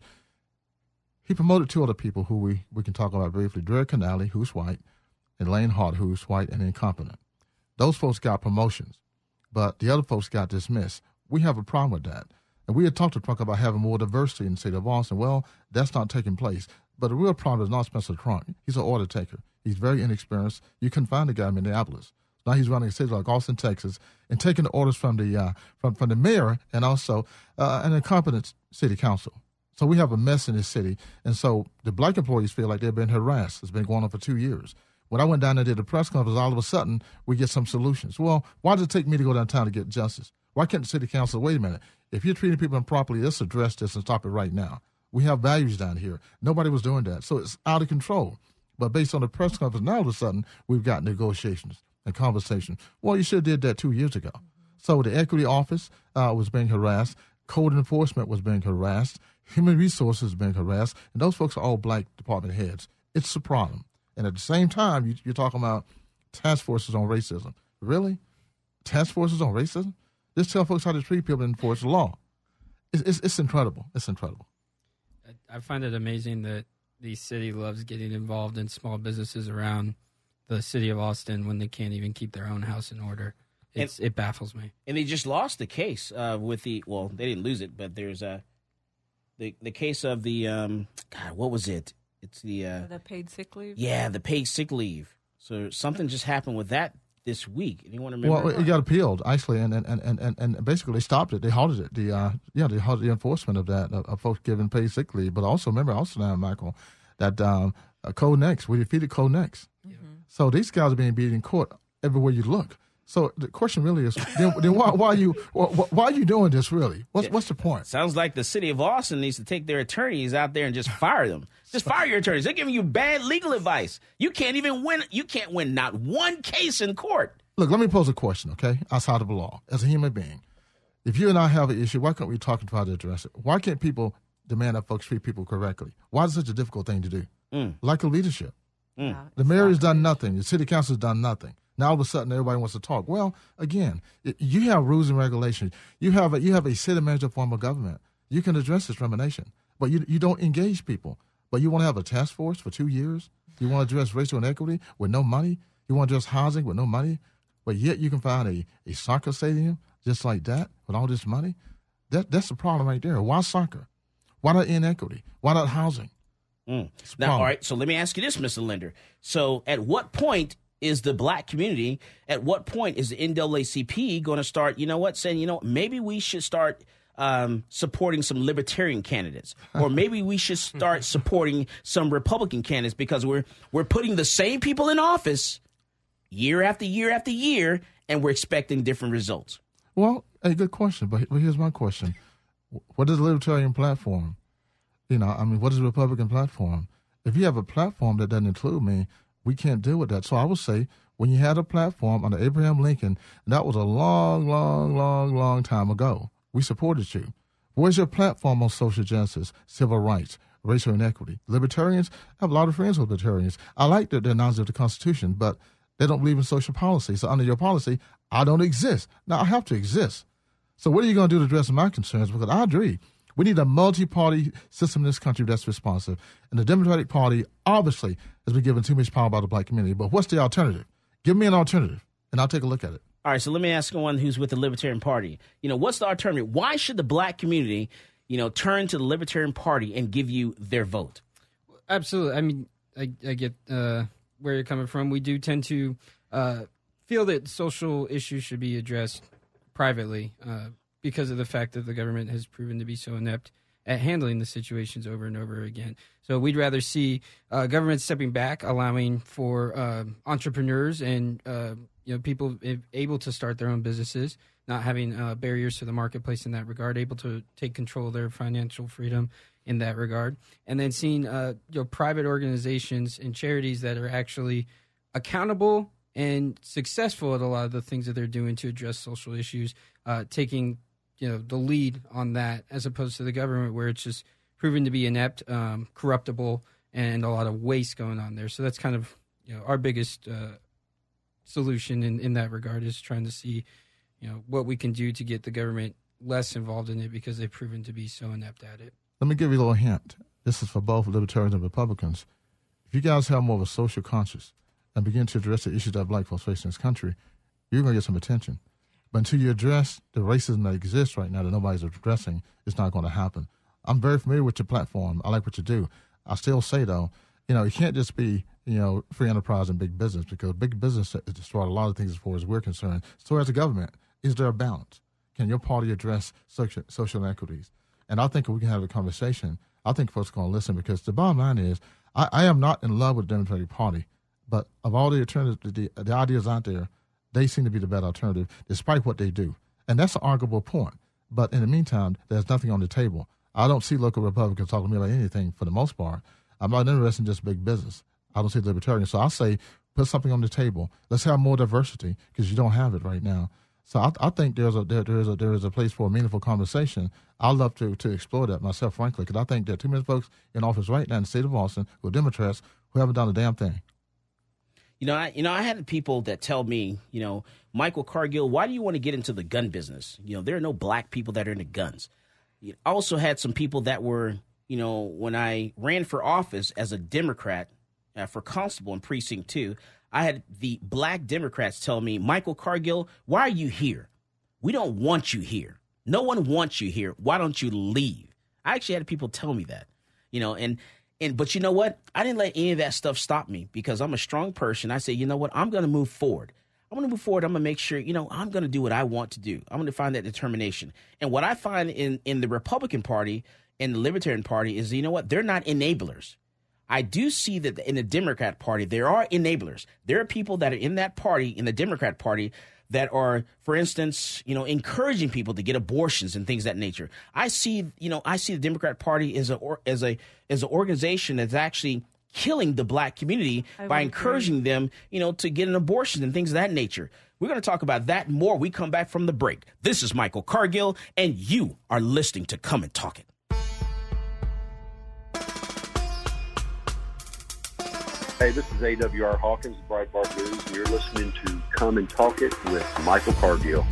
he promoted two other people who we, we can talk about briefly, Drew Canale, who's white, and Lane Hart, who's white and incompetent. Those folks got promotions, but the other folks got dismissed. We have a problem with that. And we had talked to Trunk about having more diversity in the city of Austin. Well, that's not taking place. But the real problem is not Spencer Trunk. He's an order taker. He's very inexperienced. You couldn't find the guy in Minneapolis. Now he's running a city like Austin, Texas, and taking the orders from the uh, from, from the mayor and also uh, an incompetent city council. So we have a mess in this city. And so the black employees feel like they've been harassed. It's been going on for two years. When I went down there and did the press conference, all of a sudden we get some solutions. Well, why does it take me to go downtown to get justice? Why can't the city council, wait a minute, if you're treating people improperly, let's address this and stop it right now. We have values down here. Nobody was doing that. So it's out of control. But based on the press conference, now all of a sudden we've got negotiations and conversation. Well, you should have did that two years ago. So the equity office uh, was being harassed. Code enforcement was being harassed. Human resources was being harassed. And those folks are all black department heads. It's a problem. And at the same time, you, you're talking about task forces on racism. Really? Task forces on racism? Just tell folks how to treat people and enforce the law. It's, it's, it's incredible. It's incredible. I find it amazing that the city loves getting involved in small businesses around the city of Austin when they can't even keep their own house in order. It's, and, it baffles me. And they just lost the case uh, with the, well, they didn't lose it, but there's a, the, the case of the, um, God, what was it? It's the uh, the paid sick leave. Yeah, the paid sick leave. So something just happened with that this week. Anyone remember? Well, it got appealed actually, and and, and, and, and basically they stopped it. They halted it. The uh, yeah, they halted the enforcement of that of, of folks giving paid sick leave. But also remember, also now, Michael, that um, uh, Code Next, we defeated Code Next. Mm-hmm. So these guys are being beat in court everywhere you look. So the question really is, then, then why, why are you why, why are you doing this really? What's what's the point? Sounds like the city of Austin needs to take their attorneys out there and just fire them. Just fire your attorneys. They're giving you bad legal advice. You can't even win. You can't win not one case in court. Look, let me pose a question, okay? Outside of the law, as a human being, if you and I have an issue, why can't we talk and try to address it? Why can't people demand that folks treat people correctly? Why is it such a difficult thing to do? Mm. Lack of leadership. Mm. Yeah, the mayor has done nothing. The city council has done nothing. Now all of a sudden everybody wants to talk. Well, again, you have rules and regulations. You have a, you have a city manager form of government. You can address discrimination, but you you don't engage people. But you want to have a task force for two years? You want to address racial inequity with no money? You want to address housing with no money? But yet you can find a, a soccer stadium just like that with all this money? That That's the problem right there. Why soccer? Why not inequity? Why not housing? Mm. Now, all right, so let me ask you this, Mister Linder. So at what point is the black community, at what point is the N double A C P going to start, you know what, saying, you know, maybe we should start um, supporting some libertarian candidates, or maybe we should start supporting some Republican candidates, because we're we're putting the same people in office year after year after year, and we're expecting different results? Well, a good question, but here's my question. What is the libertarian platform? You know, I mean, what is the Republican platform? If you have a platform that doesn't include me, we can't deal with that. So I would say when you had a platform under Abraham Lincoln, that was a long, long, long, long time ago. We supported you. Where's your platform on social justice, civil rights, racial inequity? Libertarians, I have a lot of friends with libertarians. I like that they're knowledge of the Constitution, but they don't believe in social policy. So under your policy, I don't exist. Now, I have to exist. So what are you going to do to address my concerns? Because I agree. We need a multi-party system in this country that's responsive. And the Democratic Party obviously has been given too much power by the black community. But what's the alternative? Give me an alternative, and I'll take a look at it. All right, so let me ask one who's with the Libertarian Party. You know, what's the alternative? Why should the black community, you know, turn to the Libertarian Party and give you their vote? Absolutely. I mean, I, I get uh, where you're coming from. We do tend to uh, feel that social issues should be addressed privately uh, because of the fact that the government has proven to be so inept at handling the situations over and over again. So we'd rather see uh, government stepping back, allowing for uh, entrepreneurs and uh, you know people able to start their own businesses, not having uh, barriers to the marketplace in that regard, able to take control of their financial freedom in that regard, and then seeing uh, you know private organizations and charities that are actually accountable and successful at a lot of the things that they're doing to address social issues, uh, taking you know, the lead on that, as opposed to the government, where it's just proven to be inept, um, corruptible, and a lot of waste going on there. So that's kind of, you know, our biggest uh, solution in, in that regard, is trying to see, you know, what we can do to get the government less involved in it, because they've proven to be so inept at it. Let me give you a little hint. This is for both Libertarians and Republicans. If you guys have more of a social conscience and begin to address the issues that black folks face in this country, you're going to get some attention. But until you address the racism that exists right now that nobody's addressing, it's not going to happen. I'm very familiar with your platform. I like what you do. I still say, though, you know, it can't just be, you know, free enterprise and big business, because big business has destroyed a lot of things as far as we're concerned. So as a government, is there a balance? Can your party address social, social inequities? And I think if we can have a conversation, I think folks are going to listen, because the bottom line is, I, I am not in love with the Democratic Party, but of all the alternatives, the, the ideas out there, they seem to be the better alternative, despite what they do. And that's an arguable point. But in the meantime, there's nothing on the table. I don't see local Republicans talking to me about anything for the most part. I'm not interested in just big business. I don't see libertarians. So I say, put something on the table. Let's have more diversity, because you don't have it right now. So I, I think there's a there, there is a there is a place for a meaningful conversation. I'd love to to explore that myself, frankly, because I think there are too many folks in office right now in the state of Austin who are Democrats who haven't done a damn thing. You know, I you know I had people that tell me, you know, Michael Cargill, why do you want to get into the gun business? You know, there are no black people that are into guns. I also had some people that were, you know, when I ran for office as a Democrat uh, for constable in precinct two, I had the black Democrats tell me, Michael Cargill, why are you here? We don't want you here. No one wants you here. Why don't you leave? I actually had people tell me that, you know, and and but you know what? I didn't let any of that stuff stop me, because I'm a strong person. I say, you know what? I'm going to move forward. I'm going to move forward. I'm going to make sure, you know, I'm going to do what I want to do. I'm going to find that determination. And what I find in, in the Republican Party and the Libertarian Party is, you know what? They're not enablers. I do see that in the Democrat Party, there are enablers. There are people that are in that party, in the Democrat Party, that are, for instance, you know, encouraging people to get abortions and things of that nature. I see, you know, I see the Democrat Party as a as a as an organization that's actually killing the black community I by encouraging agree. them, you know, to get an abortion and things of that nature. We're going to talk about that more. We come back from the break. This is Michael Cargill, and you are listening to Come and Talk It. Hey, this is A W R Hawkins, Breitbart News, and you're listening to Come and Talk It with Michael Cargill.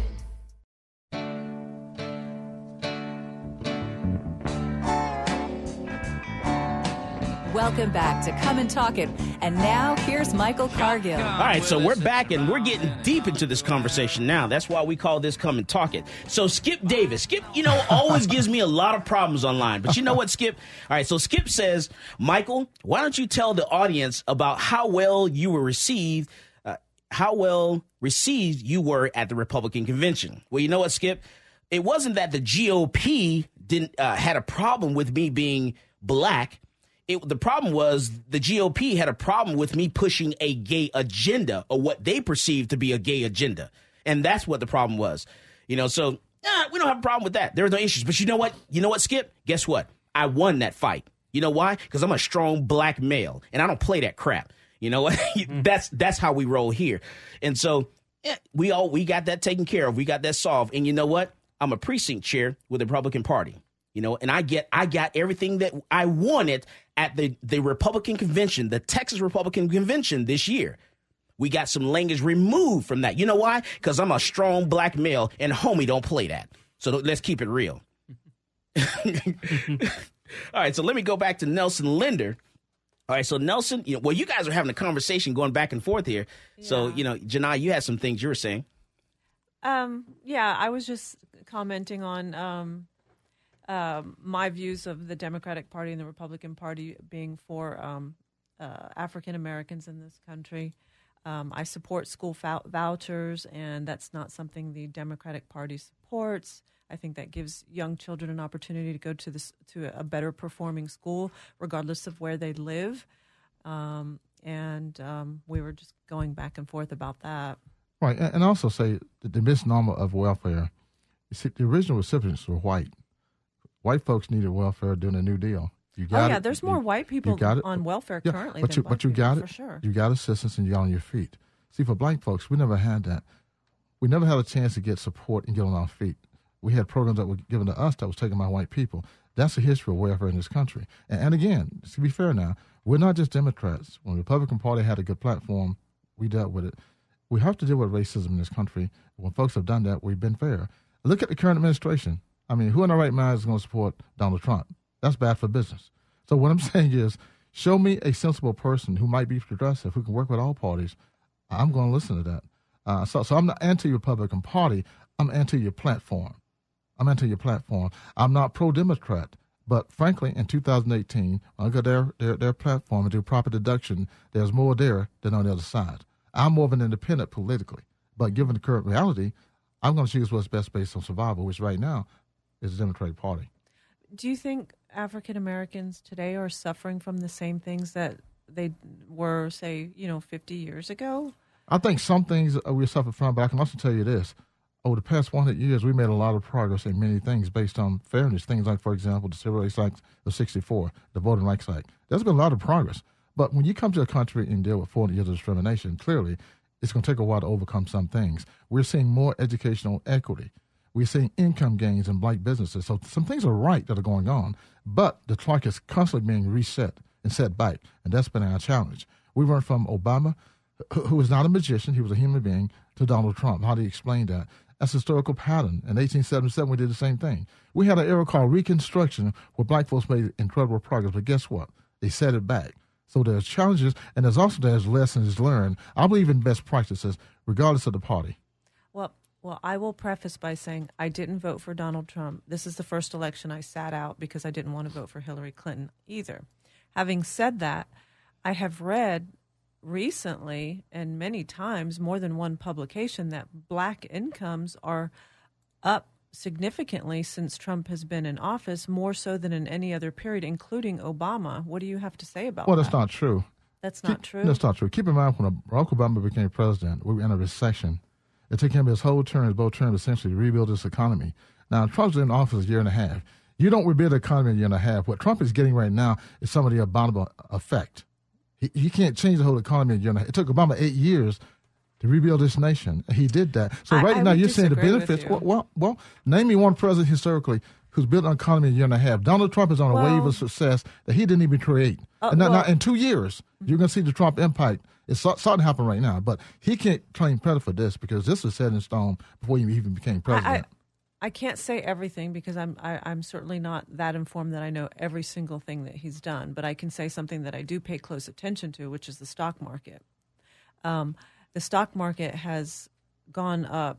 Welcome back to Come and Talk It. And now, here's Michael Cargill. All right, so we're back, and we're getting deep into this conversation now. That's why we call this Come and Talk It. So Skip Davis. Skip, you know, always gives me a lot of problems online. But you know what, Skip? All right, so Skip says, Michael, why don't you tell the audience about how well you were received, uh, how well received you were at the Republican convention? Well, you know what, Skip? It wasn't that the G O P didn't uh, had a problem with me being black. It, the problem was the G O P had a problem with me pushing a gay agenda, or what they perceived to be a gay agenda. And that's what the problem was. You know, so nah, we don't have a problem with that. There are no issues. But you know what? You know what, Skip? Guess what? I won that fight. You know why? Because I'm a strong black male, and I don't play that crap. You know what? that's that's how we roll here. And so yeah, we all we got that taken care of. We got that solved. And you know what? I'm a precinct chair with the Republican Party. You know, and I get I got everything that I wanted at the, the Republican convention, the Texas Republican Convention this year. We got some language removed from that. You know why? Because I'm a strong black male, and homie don't play that. So let's keep it real. All right, so let me go back to Nelson Linder. All right, so Nelson, you know, well, you guys are having a conversation going back and forth here. Yeah. So, you know, Janai, you had some things you were saying. Um, yeah, I was just commenting on um, uh, my views of the Democratic Party and the Republican Party being for um, uh, African Americans in this country. Um, I support school vou- vouchers, and that's not something the Democratic Party supports. I think that gives young children an opportunity to go to this to a better performing school, regardless of where they live. Um, and um, we were just going back and forth about that. Right, and also say that the misnomer of welfare. You see, the original recipients were white. White folks needed welfare during the New Deal. You got oh yeah, it. there's more you, white people on welfare yeah, currently. But than you, black but you people, got it. for sure. You got assistance, and you got on your feet. See, for black folks, we never had that. We never had a chance to get support and get on our feet. we had programs that were given to us that was taken by white people. That's the history of welfare in this country. And, and again, to be fair now, we're not just Democrats. When the Republican Party had a good platform, we dealt with it. We have to deal with racism in this country. When folks have done that, we've been fair. Look at the current administration. I mean, who in their right mind is going to support Donald Trump? That's bad for business. So what I'm saying is, show me a sensible person who might be progressive, who can work with all parties. I'm going to listen to that. Uh, so, so I'm not anti-Republican Party. I'm anti your platform. I'm anti your platform. I'm not pro-Democrat. But frankly, in two thousand eighteen, when I look at their, their, their platform and do proper deduction, there's more there than on the other side. I'm more of an independent politically. But given the current reality, I'm going to choose what's best based on survival, which right now is the Democratic Party. Do you think African Americans today are suffering from the same things that they were, say, you know, fifty years ago? I think some things we suffer from, but I can also tell you this. Over the past one hundred years, we made a lot of progress in many things based on fairness. Things like, for example, the Civil Rights Act of sixty-four, the Voting Rights Act. There's been a lot of progress. But when you come to a country and deal with forty years of discrimination, clearly it's going to take a while to overcome some things. We're seeing more educational equity. We're seeing income gains in black businesses. So some things are right that are going on, but the clock is constantly being reset and set back, and that's been our challenge. We went from Obama, who was not a magician, he was a human being, to Donald Trump. How do you explain that? That's a historical pattern. In eighteen seventy-seven, we did the same thing. We had an era called Reconstruction where black folks made incredible progress, but guess what? They set it back. So there's challenges, and there's also there's lessons learned. I believe in best practices, regardless of the party. Well, well, I will preface by saying I didn't vote for Donald Trump. This is the first election I sat out because I didn't want to vote for Hillary Clinton either. Having said that, I have read recently and many times, more than one publication, that black incomes are up significantly since Trump has been in office, more so than in any other period, including Obama. What do you have to say about well, that? Well, that's not true. That's not Keep, true? That's not true. Keep in mind, when Barack Obama became president, we were in a recession. It took him his whole term, his both terms, essentially to rebuild this economy. Now, Trump's in office a year and a half. You don't rebuild the economy in a year and a half. What Trump is getting right now is some of the abominable effect. He, he can't change the whole economy in a year and a half. It took Obama eight years to rebuild this nation. He did that. So I, right I now you're saying the disagree with benefits. you. Well, well, well, name me one president historically who's built an economy in a year and a half. Donald Trump is on a Well- wave of success that he didn't even create. Uh, and now, well- now in two years, you're going to see the Trump impact. It's start- starting to happen right now. But he can't claim credit for this because this was set in stone before he even became president. I, I can't say everything because I'm I, I'm certainly not that informed that I know every single thing that he's done. But I can say something that I do pay close attention to, which is the stock market. Um, the stock market has gone up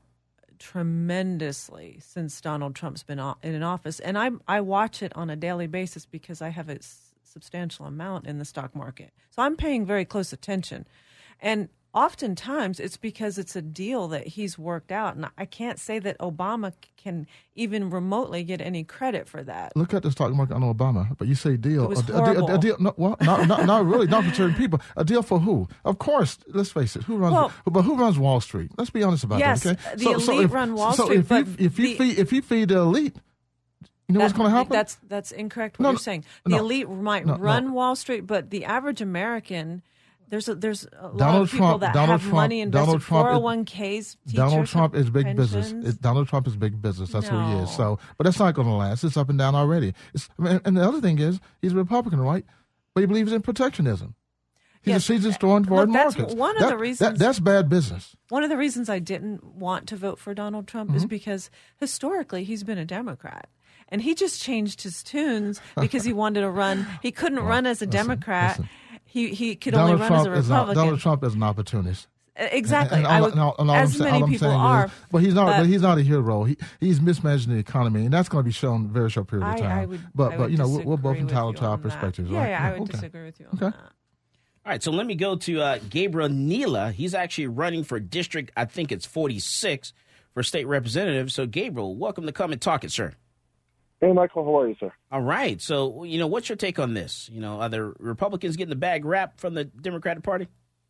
tremendously since Donald Trump's been o- in office, and I I watch it on a daily basis because I have a s- substantial amount in the stock market. So I'm paying very close attention, and oftentimes it's because it's a deal that he's worked out, and I can't say that Obama can even remotely get any credit for that. Look at the stock market on Obama, but you say deal. It was a, a deal, a horrible. deal no, well, not, not, not really, not for certain people. A deal for who? Of course, let's face it. Who runs? Well- but who runs Wall Street? Let's be honest about Yes, that. Okay, the elite if, run Wall so Street, if but you, if you the- feed if you feed the elite, you know what's That- going to happen? That's that's incorrect what No, you're no, saying. The no, elite might no, no. run Wall Street, but the average American, there's a, there's a lot Donald of people Trump- that Donald have Trump- money invested, Donald Trump is- four oh one k's, teachers, Donald Trump is big business. pensions. It, Donald Trump is big business. That's who he No. is. So, but that's not going to last. It's up and down already. It's, I mean, and the other thing is, he's a Republican, right? But he believes in protectionism. He's Yes. a, he's destroying foreign Look, that's markets. one of That- the that- reasons- that's bad business. One of the reasons I didn't want to vote for Donald Trump is Mhm. because historically he's been a Democrat. And he just changed his tunes because he wanted to run. He couldn't run as a Democrat. listen. He he could Donald only run Trump as a is not, Republican. Donald Trump is an opportunist. Exactly. And, and I all, would- and all- and all as I'm saying- many all I'm people saying is- are, but he's not. But, but- he's not a hero. He he's mismanaging the economy, and that's going to be shown in a very short period of I- time. I would- but I but would you know we're, we're both disagree with entitled you to our on that. perspectives, Yeah, right? yeah, I would okay. disagree with you on Okay. that. All right, so let me go to uh, Gabriel Neela. He's actually running for district, I think it's forty-six, for state representative. So, Gabriel, welcome to Come and Talk It, sir. Hey, Michael, how are you, sir? All right. So, you know, what's your take on this? You know, are the Republicans getting the bag rap from the Democratic Party?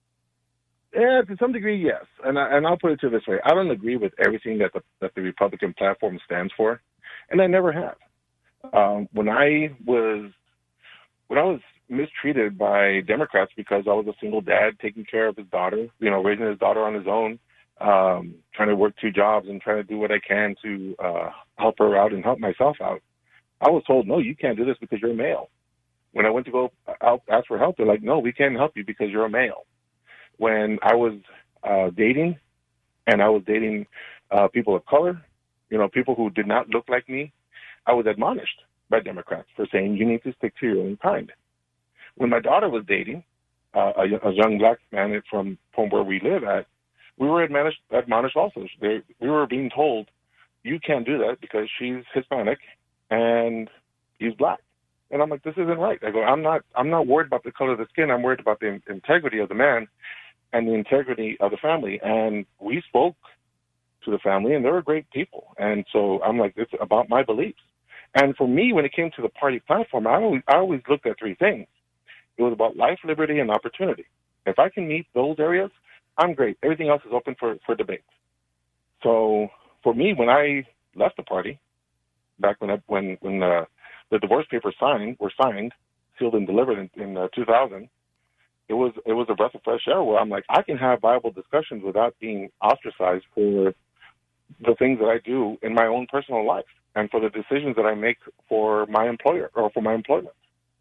Yeah, to some degree, yes. And I, and I'll put it to you this way: I don't agree with everything that the that the Republican platform stands for, and I never have. Um, when I was when I was mistreated by Democrats because I was a single dad taking care of his daughter, you know, raising his daughter on his own, um, trying to work two jobs and trying to do what I can to uh, help her out and help myself out. I was told, no, you can't do this because you're a male. When I went to go out, ask for help, they're like, no, we can't help you because you're a male. When I was uh, dating, and I was dating uh, people of color, you know, people who did not look like me, I was admonished by Democrats for saying you need to stick to your own kind. When my daughter was dating uh, a, a young black man from, from where we live at, we were admonished, admonished also. They, we were being told, you can't do that because she's Hispanic and he's black. And I'm like, this isn't right. I go, I'm not I'm not worried about the color of the skin. I'm worried about the in- integrity of the man and the integrity of the family. And we spoke to the family, and they were great people. And so I'm like, it's about my beliefs. And for me, when it came to the party platform, I always, I always looked at three things. It was about life, liberty, and opportunity. If I can meet those areas, I'm great. Everything else is open for, for debate. So for me, when I left the party, back when I, when when uh, the divorce papers signed were signed, sealed and delivered in, in uh, two thousand, it was it was a breath of fresh air where I'm like, I can have viable discussions without being ostracized for the things that I do in my own personal life and for the decisions that I make for my employer or for my employment.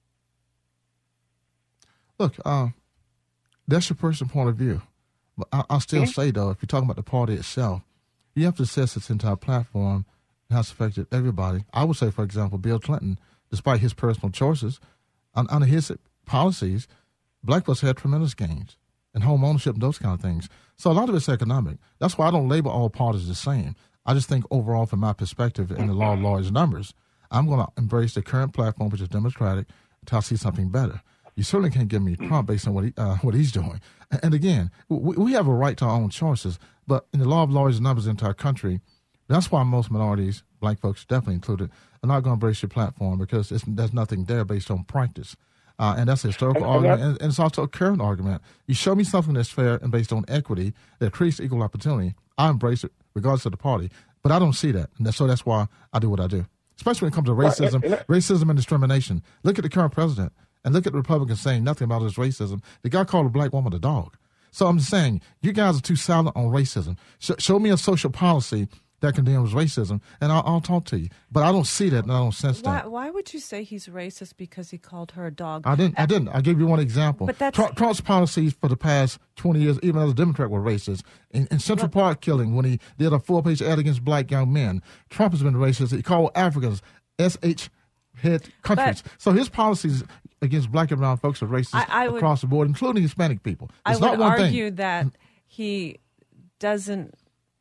Look, uh, that's your personal point of view. But I, I'll still mm-hmm. say, though, if you're talking about the party itself, you have to assess its entire platform and how it's affected everybody. I would say, for example, Bill Clinton, despite his personal choices, un- under his policies, black folks had tremendous gains and home ownership and those kind of things. So a lot of it's economic. That's why I don't label all parties the same. I just think overall, from my perspective, in the law of large numbers, I'm going to embrace the current platform, which is Democratic, until I see something better. You certainly can't give me Trump based on what he, uh, what he's doing. And again, we, we have a right to our own choices, but in the law of large numbers in our country, that's why most minorities, black folks definitely included, are not going to embrace your platform because it's, there's nothing there based on practice. Uh, and that's a historical and, argument, and, and it's also a current argument. You show me something that's fair and based on equity that creates equal opportunity, I embrace it regardless of the party. But I don't see that, and so that's why I do what I do, especially when it comes to racism, right. racism and discrimination. Look at the current president. And look at the Republicans saying nothing about his racism. The guy called a black woman a dog. So I'm just saying, you guys are too silent on racism. Sh- show me a social policy that condemns racism, and I'll, I'll talk to you. But I don't see that, and I don't sense why, that. Why would you say he's racist because he called her a dog? I didn't. I didn't. I gave you one example. But that's... Trump, Trump's policies for the past twenty years, even as a Democrat, were racist. In, in Central but, Park killing, when he did a four-page ad against black young men, Trump has been racist. He called Africans S H head countries. But, so his policies against black and brown folks are racist I, I would, across the board, including Hispanic people. It's I not would one argue thing. that he doesn't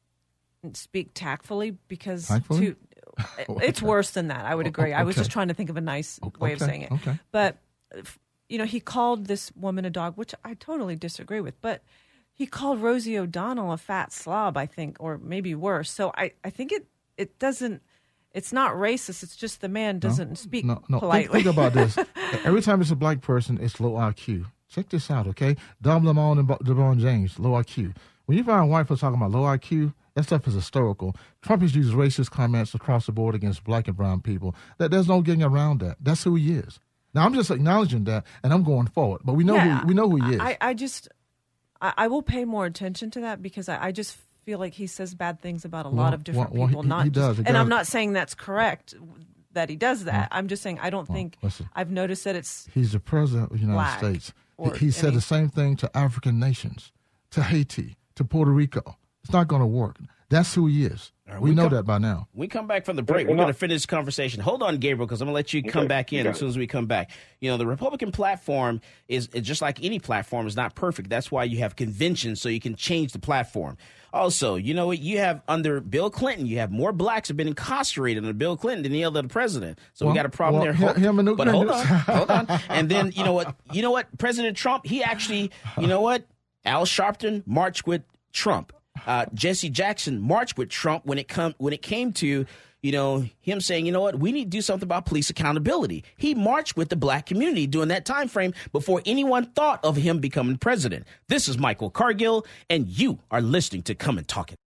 speak tactfully because tactfully? To, it's worse than that. I would agree. Okay. I was just trying to think of a nice okay. way of saying it. Okay. But, you know, he called this woman a dog, which I totally disagree with. But he called Rosie O'Donnell a fat slob, I think, or maybe worse. So I, I think it, it doesn't... It's not racist. It's just the man doesn't no, speak no, no. politely. Think, think about this. Every time it's a black person, it's low I Q. Check this out, okay? Dom Lemon and LeBron James, low I Q. When you find white folks talking about low I Q, that stuff is historical. Trump has used racist comments across the board against black and brown people. That There's no getting around that. That's who he is. Now, I'm just acknowledging that, and I'm going forward. But we know yeah, who we know who he is. I, I just, I, I will pay more attention to that because I, I just feel like he says bad things about a well, lot of different well, people. He, not he just, does. and I'm not saying that's correct that he does that. Well, I'm just saying I don't well, think listen, I've noticed that it's. He's the president of the United States. He, he said any, the same thing to African nations, to Haiti, to Puerto Rico. It's not going to work. That's who he is. Right, we, we know come, that by now. We come back from the break. We're going to finish this conversation. Hold on, Gabriel, because I'm going to let you come okay. back in as soon as we come back. You know, the Republican platform is, is just like any platform, is not perfect. That's why you have conventions, so you can change the platform. Also, you know what? You have under Bill Clinton, you have more blacks have been incarcerated under Bill Clinton than any other president. So well, we got a problem well, there. Him and but hold on, hold on. And then you know what? You know what? President Trump, he actually, you know what? Al Sharpton marched with Trump. Uh, Jesse Jackson marched with Trump when it come when it came to, you know, him saying, you know what, we need to do something about police accountability. He marched with the black community during that time frame before anyone thought of him becoming president. This is Michael Cargill, and you are listening to Come and Talk It.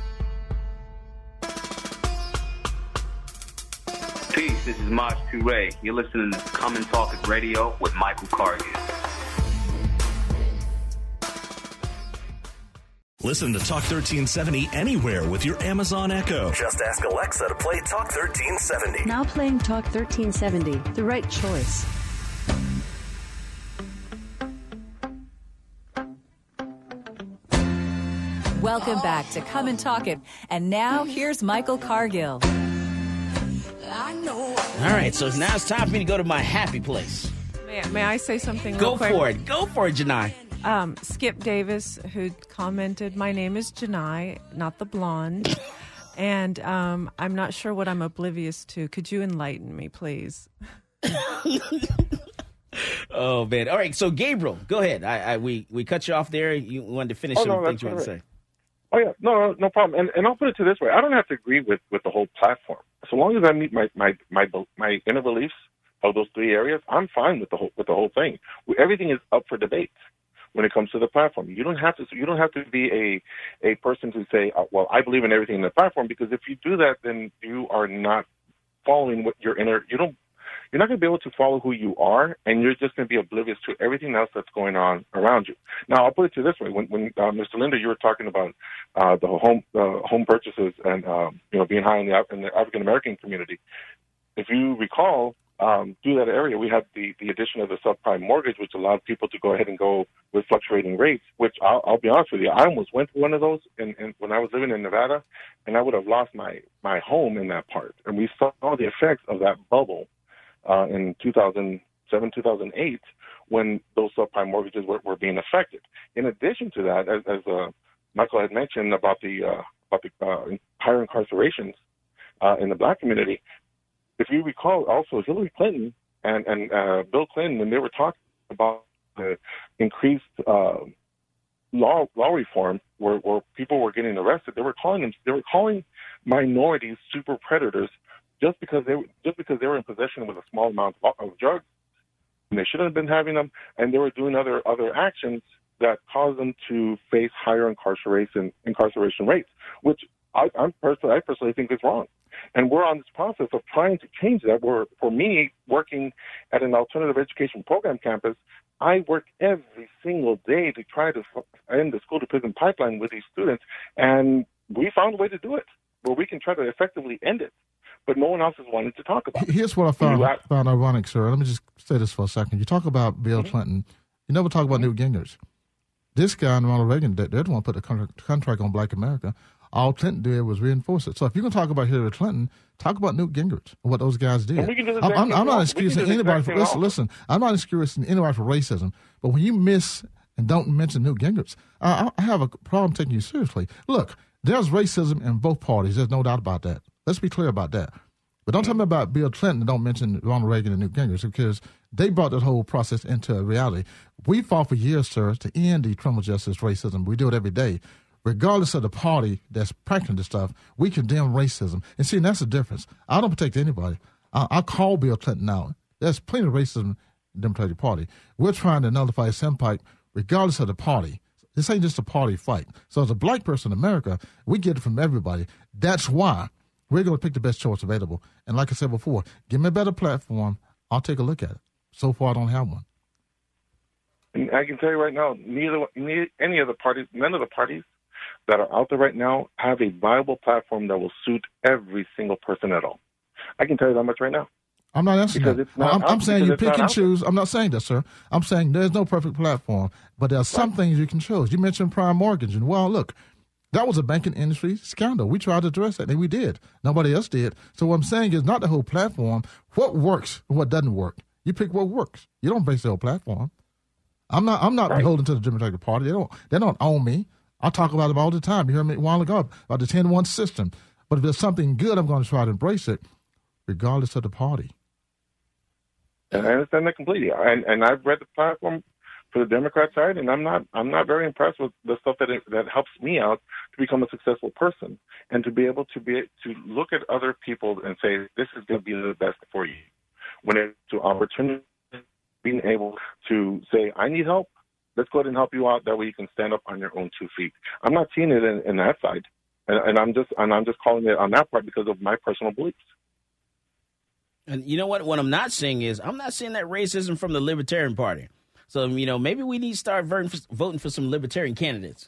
Peace, this is Maj Toure. You're listening to Come and Talk It Radio with Michael Cargill. Listen to Talk thirteen seventy anywhere with your Amazon Echo. Just ask Alexa to play Talk thirteen seventy. Now playing Talk thirteen seventy, the right choice. Welcome back to Come and Talk It. And now here's Michael Cargill. All right, so now it's time for me to go to my happy place. May, may I say something Go real quick? for it. Go for it, Janai. Um, Skip Davis, who commented, my name is Janai, not the blonde. And um, I'm not sure what I'm oblivious to. Could you enlighten me, please? Oh, man. All right, so Gabriel, go ahead. I, I we, we cut you off there. You wanted to finish Oh, some no, things you that's wanted to all say. Oh, yeah. No, no, no problem. And, and I'll put it to this way. I don't have to agree with, with the whole platform. So long as I meet my, my, my, my inner beliefs of those three areas, I'm fine with the whole, with the whole thing. Everything is up for debate when it comes to the platform. You don't have to, you don't have to be a, a person to say, oh, well, I believe in everything in the platform, because if you do that, then you are not following what your inner, you don't, you're not going to be able to follow who you are, and you're just going to be oblivious to everything else that's going on around you. Now, I'll put it to you this way: when, when uh, Mister Linda, you were talking about uh, the home uh, home purchases and um, you know being high in the, in the African American community. If you recall, um, through that area, we had the, the addition of the subprime mortgage, which allowed people to go ahead and go with fluctuating rates. Which I'll, I'll be honest with you, I almost went to one of those in, in, when I was living in Nevada, and I would have lost my my home in that part. And we saw the effects of that bubble Uh, in two thousand seven, two thousand eight, when those subprime mortgages were, were being affected. In addition to that, as, as uh, Michael had mentioned about the uh, about the uh, higher incarcerations uh, in the black community, if you recall, also Hillary Clinton and, and uh, Bill Clinton, when they were talking about the increased uh, law law reform, where, where people were getting arrested, they were calling them they were calling minorities super predators. Just because they just because they were in possession with a small amount of drugs, and they shouldn't have been having them, and they were doing other other actions that caused them to face higher incarceration incarceration rates, which I, I'm personally I personally think is wrong. And we're on this process of trying to change that. Where for me, working at an alternative education program campus, I work every single day to try to end the school to prison pipeline with these students, and we found a way to do it where we can try to effectively end it. But no one else has wanted to talk about it. Here's what I found, found ironic, sir. Let me just say this for a second. You talk about Bill mm-hmm. Clinton. You never talk about mm-hmm. Newt Gingrich. This guy and Ronald Reagan, they didn't want to put the contract, contract on black America. All Clinton did was reinforce it. So if you're going to talk about Hillary Clinton, talk about Newt Gingrich and what those guys did. I'm, I'm, I'm not excusing anybody for, listen, listen, I'm not excusing anybody for racism. But when you miss and don't mention Newt Gingrich, I, I have a problem taking you seriously. Look, there's racism in both parties. There's no doubt about that. Let's be clear about that. But don't tell me about Bill Clinton and don't mention Ronald Reagan and Newt Gingrich, because they brought this whole process into reality. We fought for years, sir, to end the criminal justice racism. We do it every day. Regardless of the party that's practicing this stuff, we condemn racism. And see, and that's the difference. I don't protect anybody. I, I call Bill Clinton out. There's plenty of racism in the Democratic Party. We're trying to nullify SimPike regardless of the party. This ain't just a party fight. So as a black person in America, we get it from everybody. That's why we're going to pick the best choice available. And like I said before, give me a better platform. I'll take a look at it. So far, I don't have one. And I can tell you right now, neither, neither any of the parties, none of the parties that are out there right now have a viable platform that will suit every single person at all. I can tell you that much right now. I'm not answering because that. It's not I'm, I'm saying you pick and choose. There. I'm not saying that, sir. I'm saying there's no perfect platform, but there are some right. things you can choose. You mentioned prime mortgage, and well, look, that was a banking industry scandal. We tried to address that, and we did. Nobody else did. So what I'm saying is not the whole platform. What works and what doesn't work. You pick what works. You don't base the whole platform. I'm not. I'm not right. beholden to the Democratic Party. They don't. They don't own me. I talk about them all the time. You heard me a while ago about the ten one system. But if there's something good, I'm going to try to embrace it, regardless of the party. And I understand that completely. And and I've read the platform for the Democrat side, and I'm not I'm not very impressed with the stuff that it, that helps me out to become a successful person and to be able to be to look at other people and say this is going to be the best for you. When it's to opportunity, being able to say I need help, let's go ahead and help you out. That way you can stand up on your own two feet. I'm not seeing it in, in that side, and, and I'm just and I'm just calling it on that part because of my personal beliefs. And you know what? What I'm not seeing is I'm not seeing that racism from the Libertarian Party. So, you know, maybe we need to start voting for, voting for some Libertarian candidates.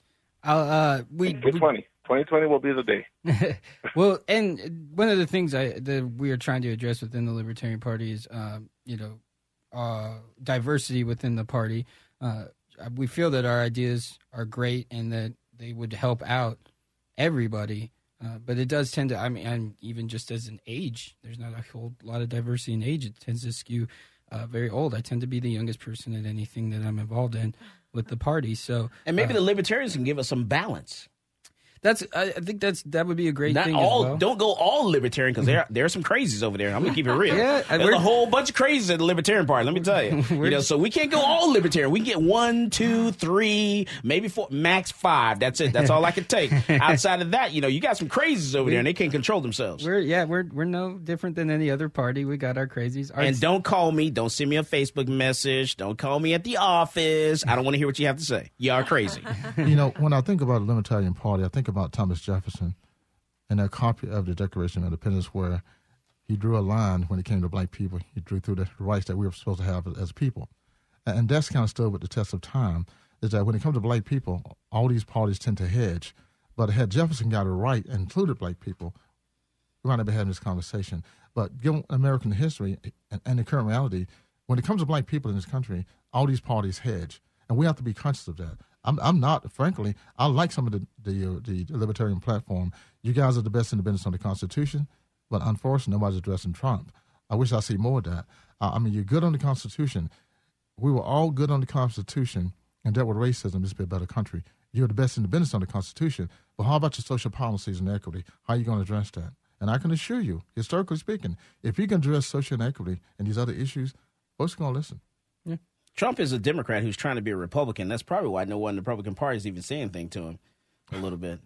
I'll, uh, we, twenty twenty. twenty twenty will be the day. Well, and one of the things I that we are trying to address within the Libertarian Party is, um, you know, uh, diversity within the party. Uh, we feel that our ideas are great and that they would help out everybody. Uh, but it does tend to, I mean, and even just as an age, there's not a whole lot of diversity in age. It tends to skew uh, very old. I tend to be the youngest person at anything that I'm involved in with the party. So, and maybe uh, the Libertarians can give us some balance. That's. I think that's that would be a great Not thing. all. As well. Don't go all Libertarian because there there are some crazies over there. I'm gonna keep it real. Yeah, there's a whole bunch of crazies at the Libertarian Party. Let me tell you. You know, so we can't go all Libertarian. We can get one, two, three, maybe four, max five. That's it. That's all I can take. Outside of that, you know, you got some crazies over there and they can't control themselves. We're yeah, we're we're no different than any other party. We got our crazies. Our and don't call me. Don't send me a Facebook message. Don't call me at the office. I don't want to hear what you have to say. You are crazy. You know, when I think about the Libertarian Party, I think about Thomas Jefferson and a copy of the Declaration of Independence where he drew a line when it came to black people. He drew through the rights that we were supposed to have as people. And that's kind of stood with the test of time, is that when it comes to black people, all these parties tend to hedge. But had Jefferson got it right and included black people, we might not be having this conversation. But given American history and, and the current reality, when it comes to black people in this country, all these parties hedge. And we have to be conscious of that. I'm, I'm not, frankly, I like some of the, the, uh, the Libertarian platform. You guys are the best independents on the Constitution, but unfortunately, nobody's addressing Trump. I wish I see more of that. Uh, I mean, you're good on the Constitution. We were all good on the Constitution and dealt with racism. This would be a better country. You're the best independents on the Constitution, but how about your social policies and equity? How are you going to address that? And I can assure you, historically speaking, if you can address social inequity and these other issues, folks are going to listen. Yeah. Trump is a Democrat who's trying to be a Republican. That's probably why no one in the Republican Party is even saying anything to him a little bit.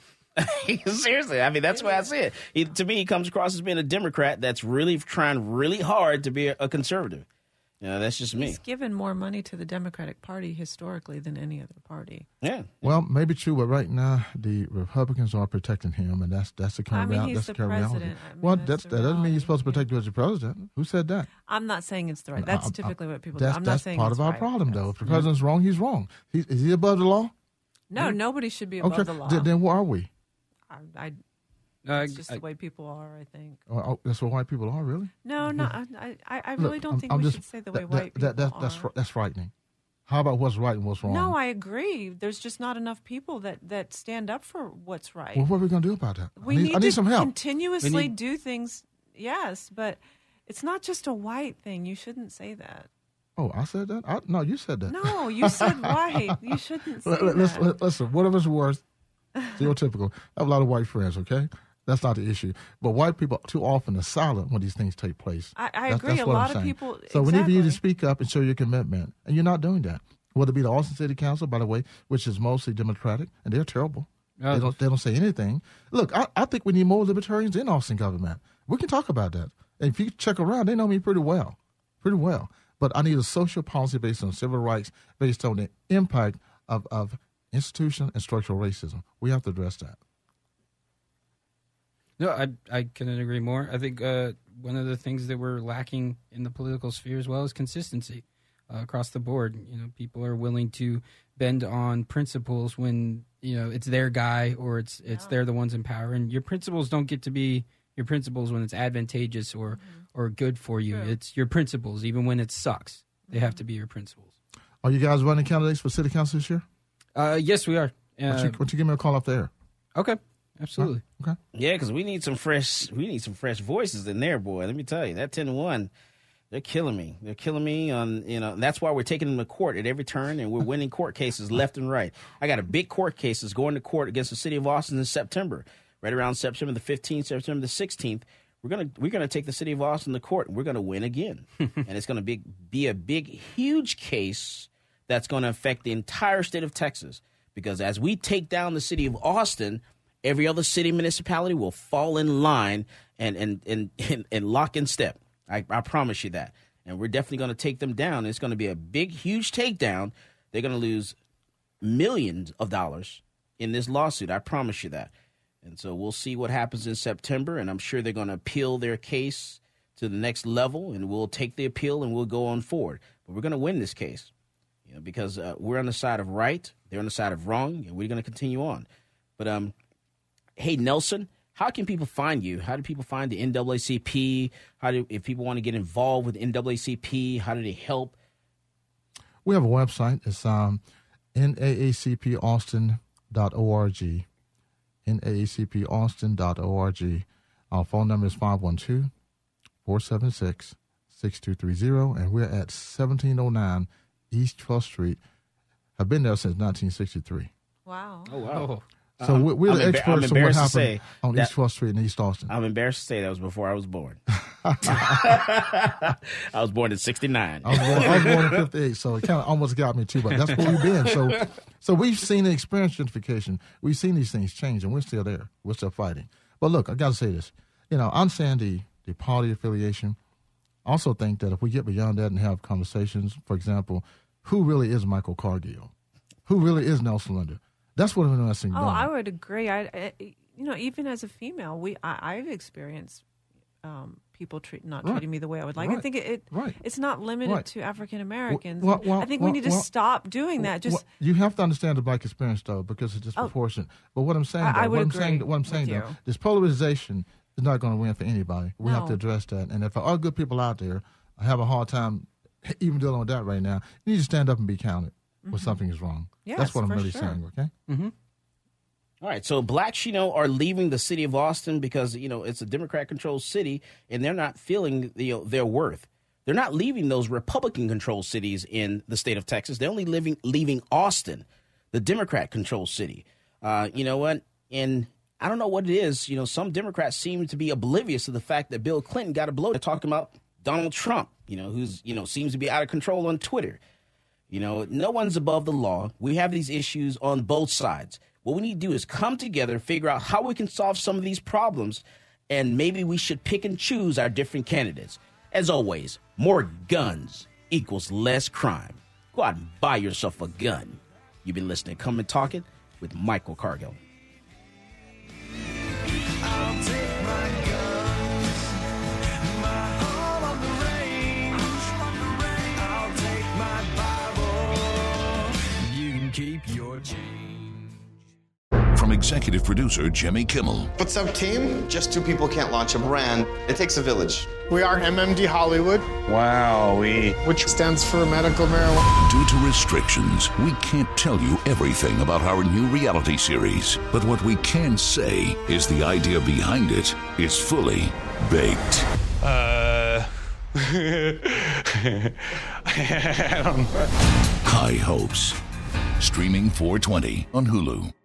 Seriously, I mean, that's why I see it. He, to me, he comes across as being a Democrat that's really trying really hard to be a, a conservative. You know, that's just me. He's given more money to the Democratic Party historically than any other party. Yeah. Well, maybe true, but right now the Republicans are protecting him, and that's that's the current, I mean, real, he's that's the the current reality. president. I mean, well, that's that's, the that doesn't mean reality. you're supposed to protect you as your president. Who said that? I'm not saying it's the right. That's I- I- typically what people That's, do. I'm not that's saying part it's of our right. problem, though. If the president's wrong, he's wrong. He, is he above the law? No, nobody should be above okay, the law. Then, then who are we? I, I, Uh, it's just I- the way people are, I think. Oh, oh, that's what white people are, really? No, no, I, I, I really Look, don't I'm- think I'm we just- should say the that- way that- white that- people that- that's, are. fr- that's frightening. How about what's right and what's wrong? No, I agree. There's just not enough people that, that stand up for what's right. Well, what are we going to do about that? we I need, need, I need to some help. continuously We need- do things, yes, but it's not just a white thing. You shouldn't say that. Oh, I said that? I, no, you said that. No, you said white. You shouldn't say Let- let- let's- that. let- Listen, whatever's worth, stereotypical. I have a lot of white friends, okay? That's not the issue. But white people too often are silent when these things take place. I, I That's- agree. that's A what I'm lot of saying. people. So we need for you to exactly. speak up and show your commitment. And you're not doing that. Whether it be the Austin City Council, by the way, which is mostly Democratic, and they're terrible. Oh, they don't they don't say anything. Look, I, I think we need more libertarians in Austin government. We can talk about that. And if you check around, they know me pretty well. Pretty well. But I need a social policy based on civil rights, based on the impact of, of institutional and structural racism. We have to address that. No, I I couldn't agree more. I think uh, one of the things that we're lacking in the political sphere as well is consistency uh, across the board. You know, people are willing to bend on principles when you know it's their guy or it's it's they're the ones in power, and your principles don't get to be your principles when it's advantageous or mm-hmm. or good for you. True. It's your principles, even when it sucks. They mm-hmm. have to be your principles. Are you guys running candidates for city council this year? Uh, yes, we are. Uh, why, don't you, why don't you give me a call off the air? Okay. Absolutely. Huh? Okay. Yeah, because we need some fresh, we need some fresh voices in there, boy. Let me tell you, that ten to one, they're killing me. They're killing me on, you know. And that's why we're taking them to court at every turn, and we're winning court cases left and right. I got a big court cases going to court against the city of Austin in September, right around September the fifteenth, September the sixteenth. We're gonna we're gonna take the city of Austin to court, and we're gonna win again. And it's gonna be be a big, huge case that's gonna affect the entire state of Texas. Because as we take down the city of Austin, every other city municipality will fall in line and and and, and, and lock in step. I, I promise you that. And we're definitely going to take them down. It's going to be a big, huge takedown. They're going to lose millions of dollars in this lawsuit. I promise you that. And so we'll see what happens in September, and I'm sure they're going to appeal their case to the next level, and we'll take the appeal and we'll go on forward. But we're going to win this case. you know, because uh, we're on the side of right, they're on the side of wrong, and we're going to continue on. But um, hey, Nelson, how can people find you? How do people find the N double A C P? How do if people want to get involved with N double A C P? How do they help? We have a website. It's um, N double A C P Austin dot org. N double A C P Austin dot org. Our phone number is five one two, four seven six, six two three zero, and we're at seventeen oh nine East twelfth Street. I've been there since nineteen sixty-three. Wow. Oh, wow. So we're, we're I'm the embar- experts I'm on what to happened say on that- East twelfth Street in East Austin. I'm embarrassed to say that was before I was born. I was born in sixty-nine. I was born, I was born in fifty-eight, so it kind of almost got me too, but that's where we've been. So so we've seen the experience gentrification. We've seen these things change, and we're still there. We're still fighting. But look, I got to say this. You know, I understand the, the party affiliation. I also think that if we get beyond that and have conversations, for example, who really is Michael Cargill? Who really is Nelson Linder? That's what I'm interested in. Oh, I would agree. I, I, you know, even as a female, we I, I've experienced um, people treat not Right. treating me the way I would like. Right. I think it, it Right. it's not limited Right. to African Americans. Well, well, I think well, we need to well, stop doing that. Just Well, you have to understand the black experience, though, because it's disproportionate. but what I'm saying, I- though, I would what I'm agree saying, what I'm with saying, though, you. this polarization is not going to win for anybody. We have No. to address that. And if there are good people out there, I have a hard time even dealing with that right now. You need to stand up and be counted when Mhm. something is wrong. Yes, That's what I'm for really sure. saying. Okay. Mm-hmm. All right, so blacks, you know, are leaving the city of Austin because, you know, it's a Democrat-controlled city, and they're not feeling, you know, their worth. They're not leaving those Republican-controlled cities in the state of Texas. They're only living, leaving Austin, the Democrat-controlled city. Uh, you know what? And I don't know what it is. You know, some Democrats seem to be oblivious to the fact that Bill Clinton got a blow. They're talking about Donald Trump, you know, who's, you know, seems to be out of control on Twitter. You know, no one's above the law. We have these issues on both sides. What we need to do is come together, figure out how we can solve some of these problems, and maybe we should pick and choose our different candidates. As always, more guns equals less crime. Go out and buy yourself a gun. You've been listening to Come and Talk It with Michael Cargill. I'll take my guns, my home on the range. I'll take my Bible. You can keep your change. From executive producer Jimmy Kimmel. What's up, team? Just two people can't launch a brand. It takes a village. We are M M D Hollywood. Wow, we. Which stands for medical marijuana. Due to restrictions, we can't tell you everything about our new reality series. But what we can say is the idea behind it is fully baked. Uh. I don't know. High Hopes. Streaming four twenty on Hulu.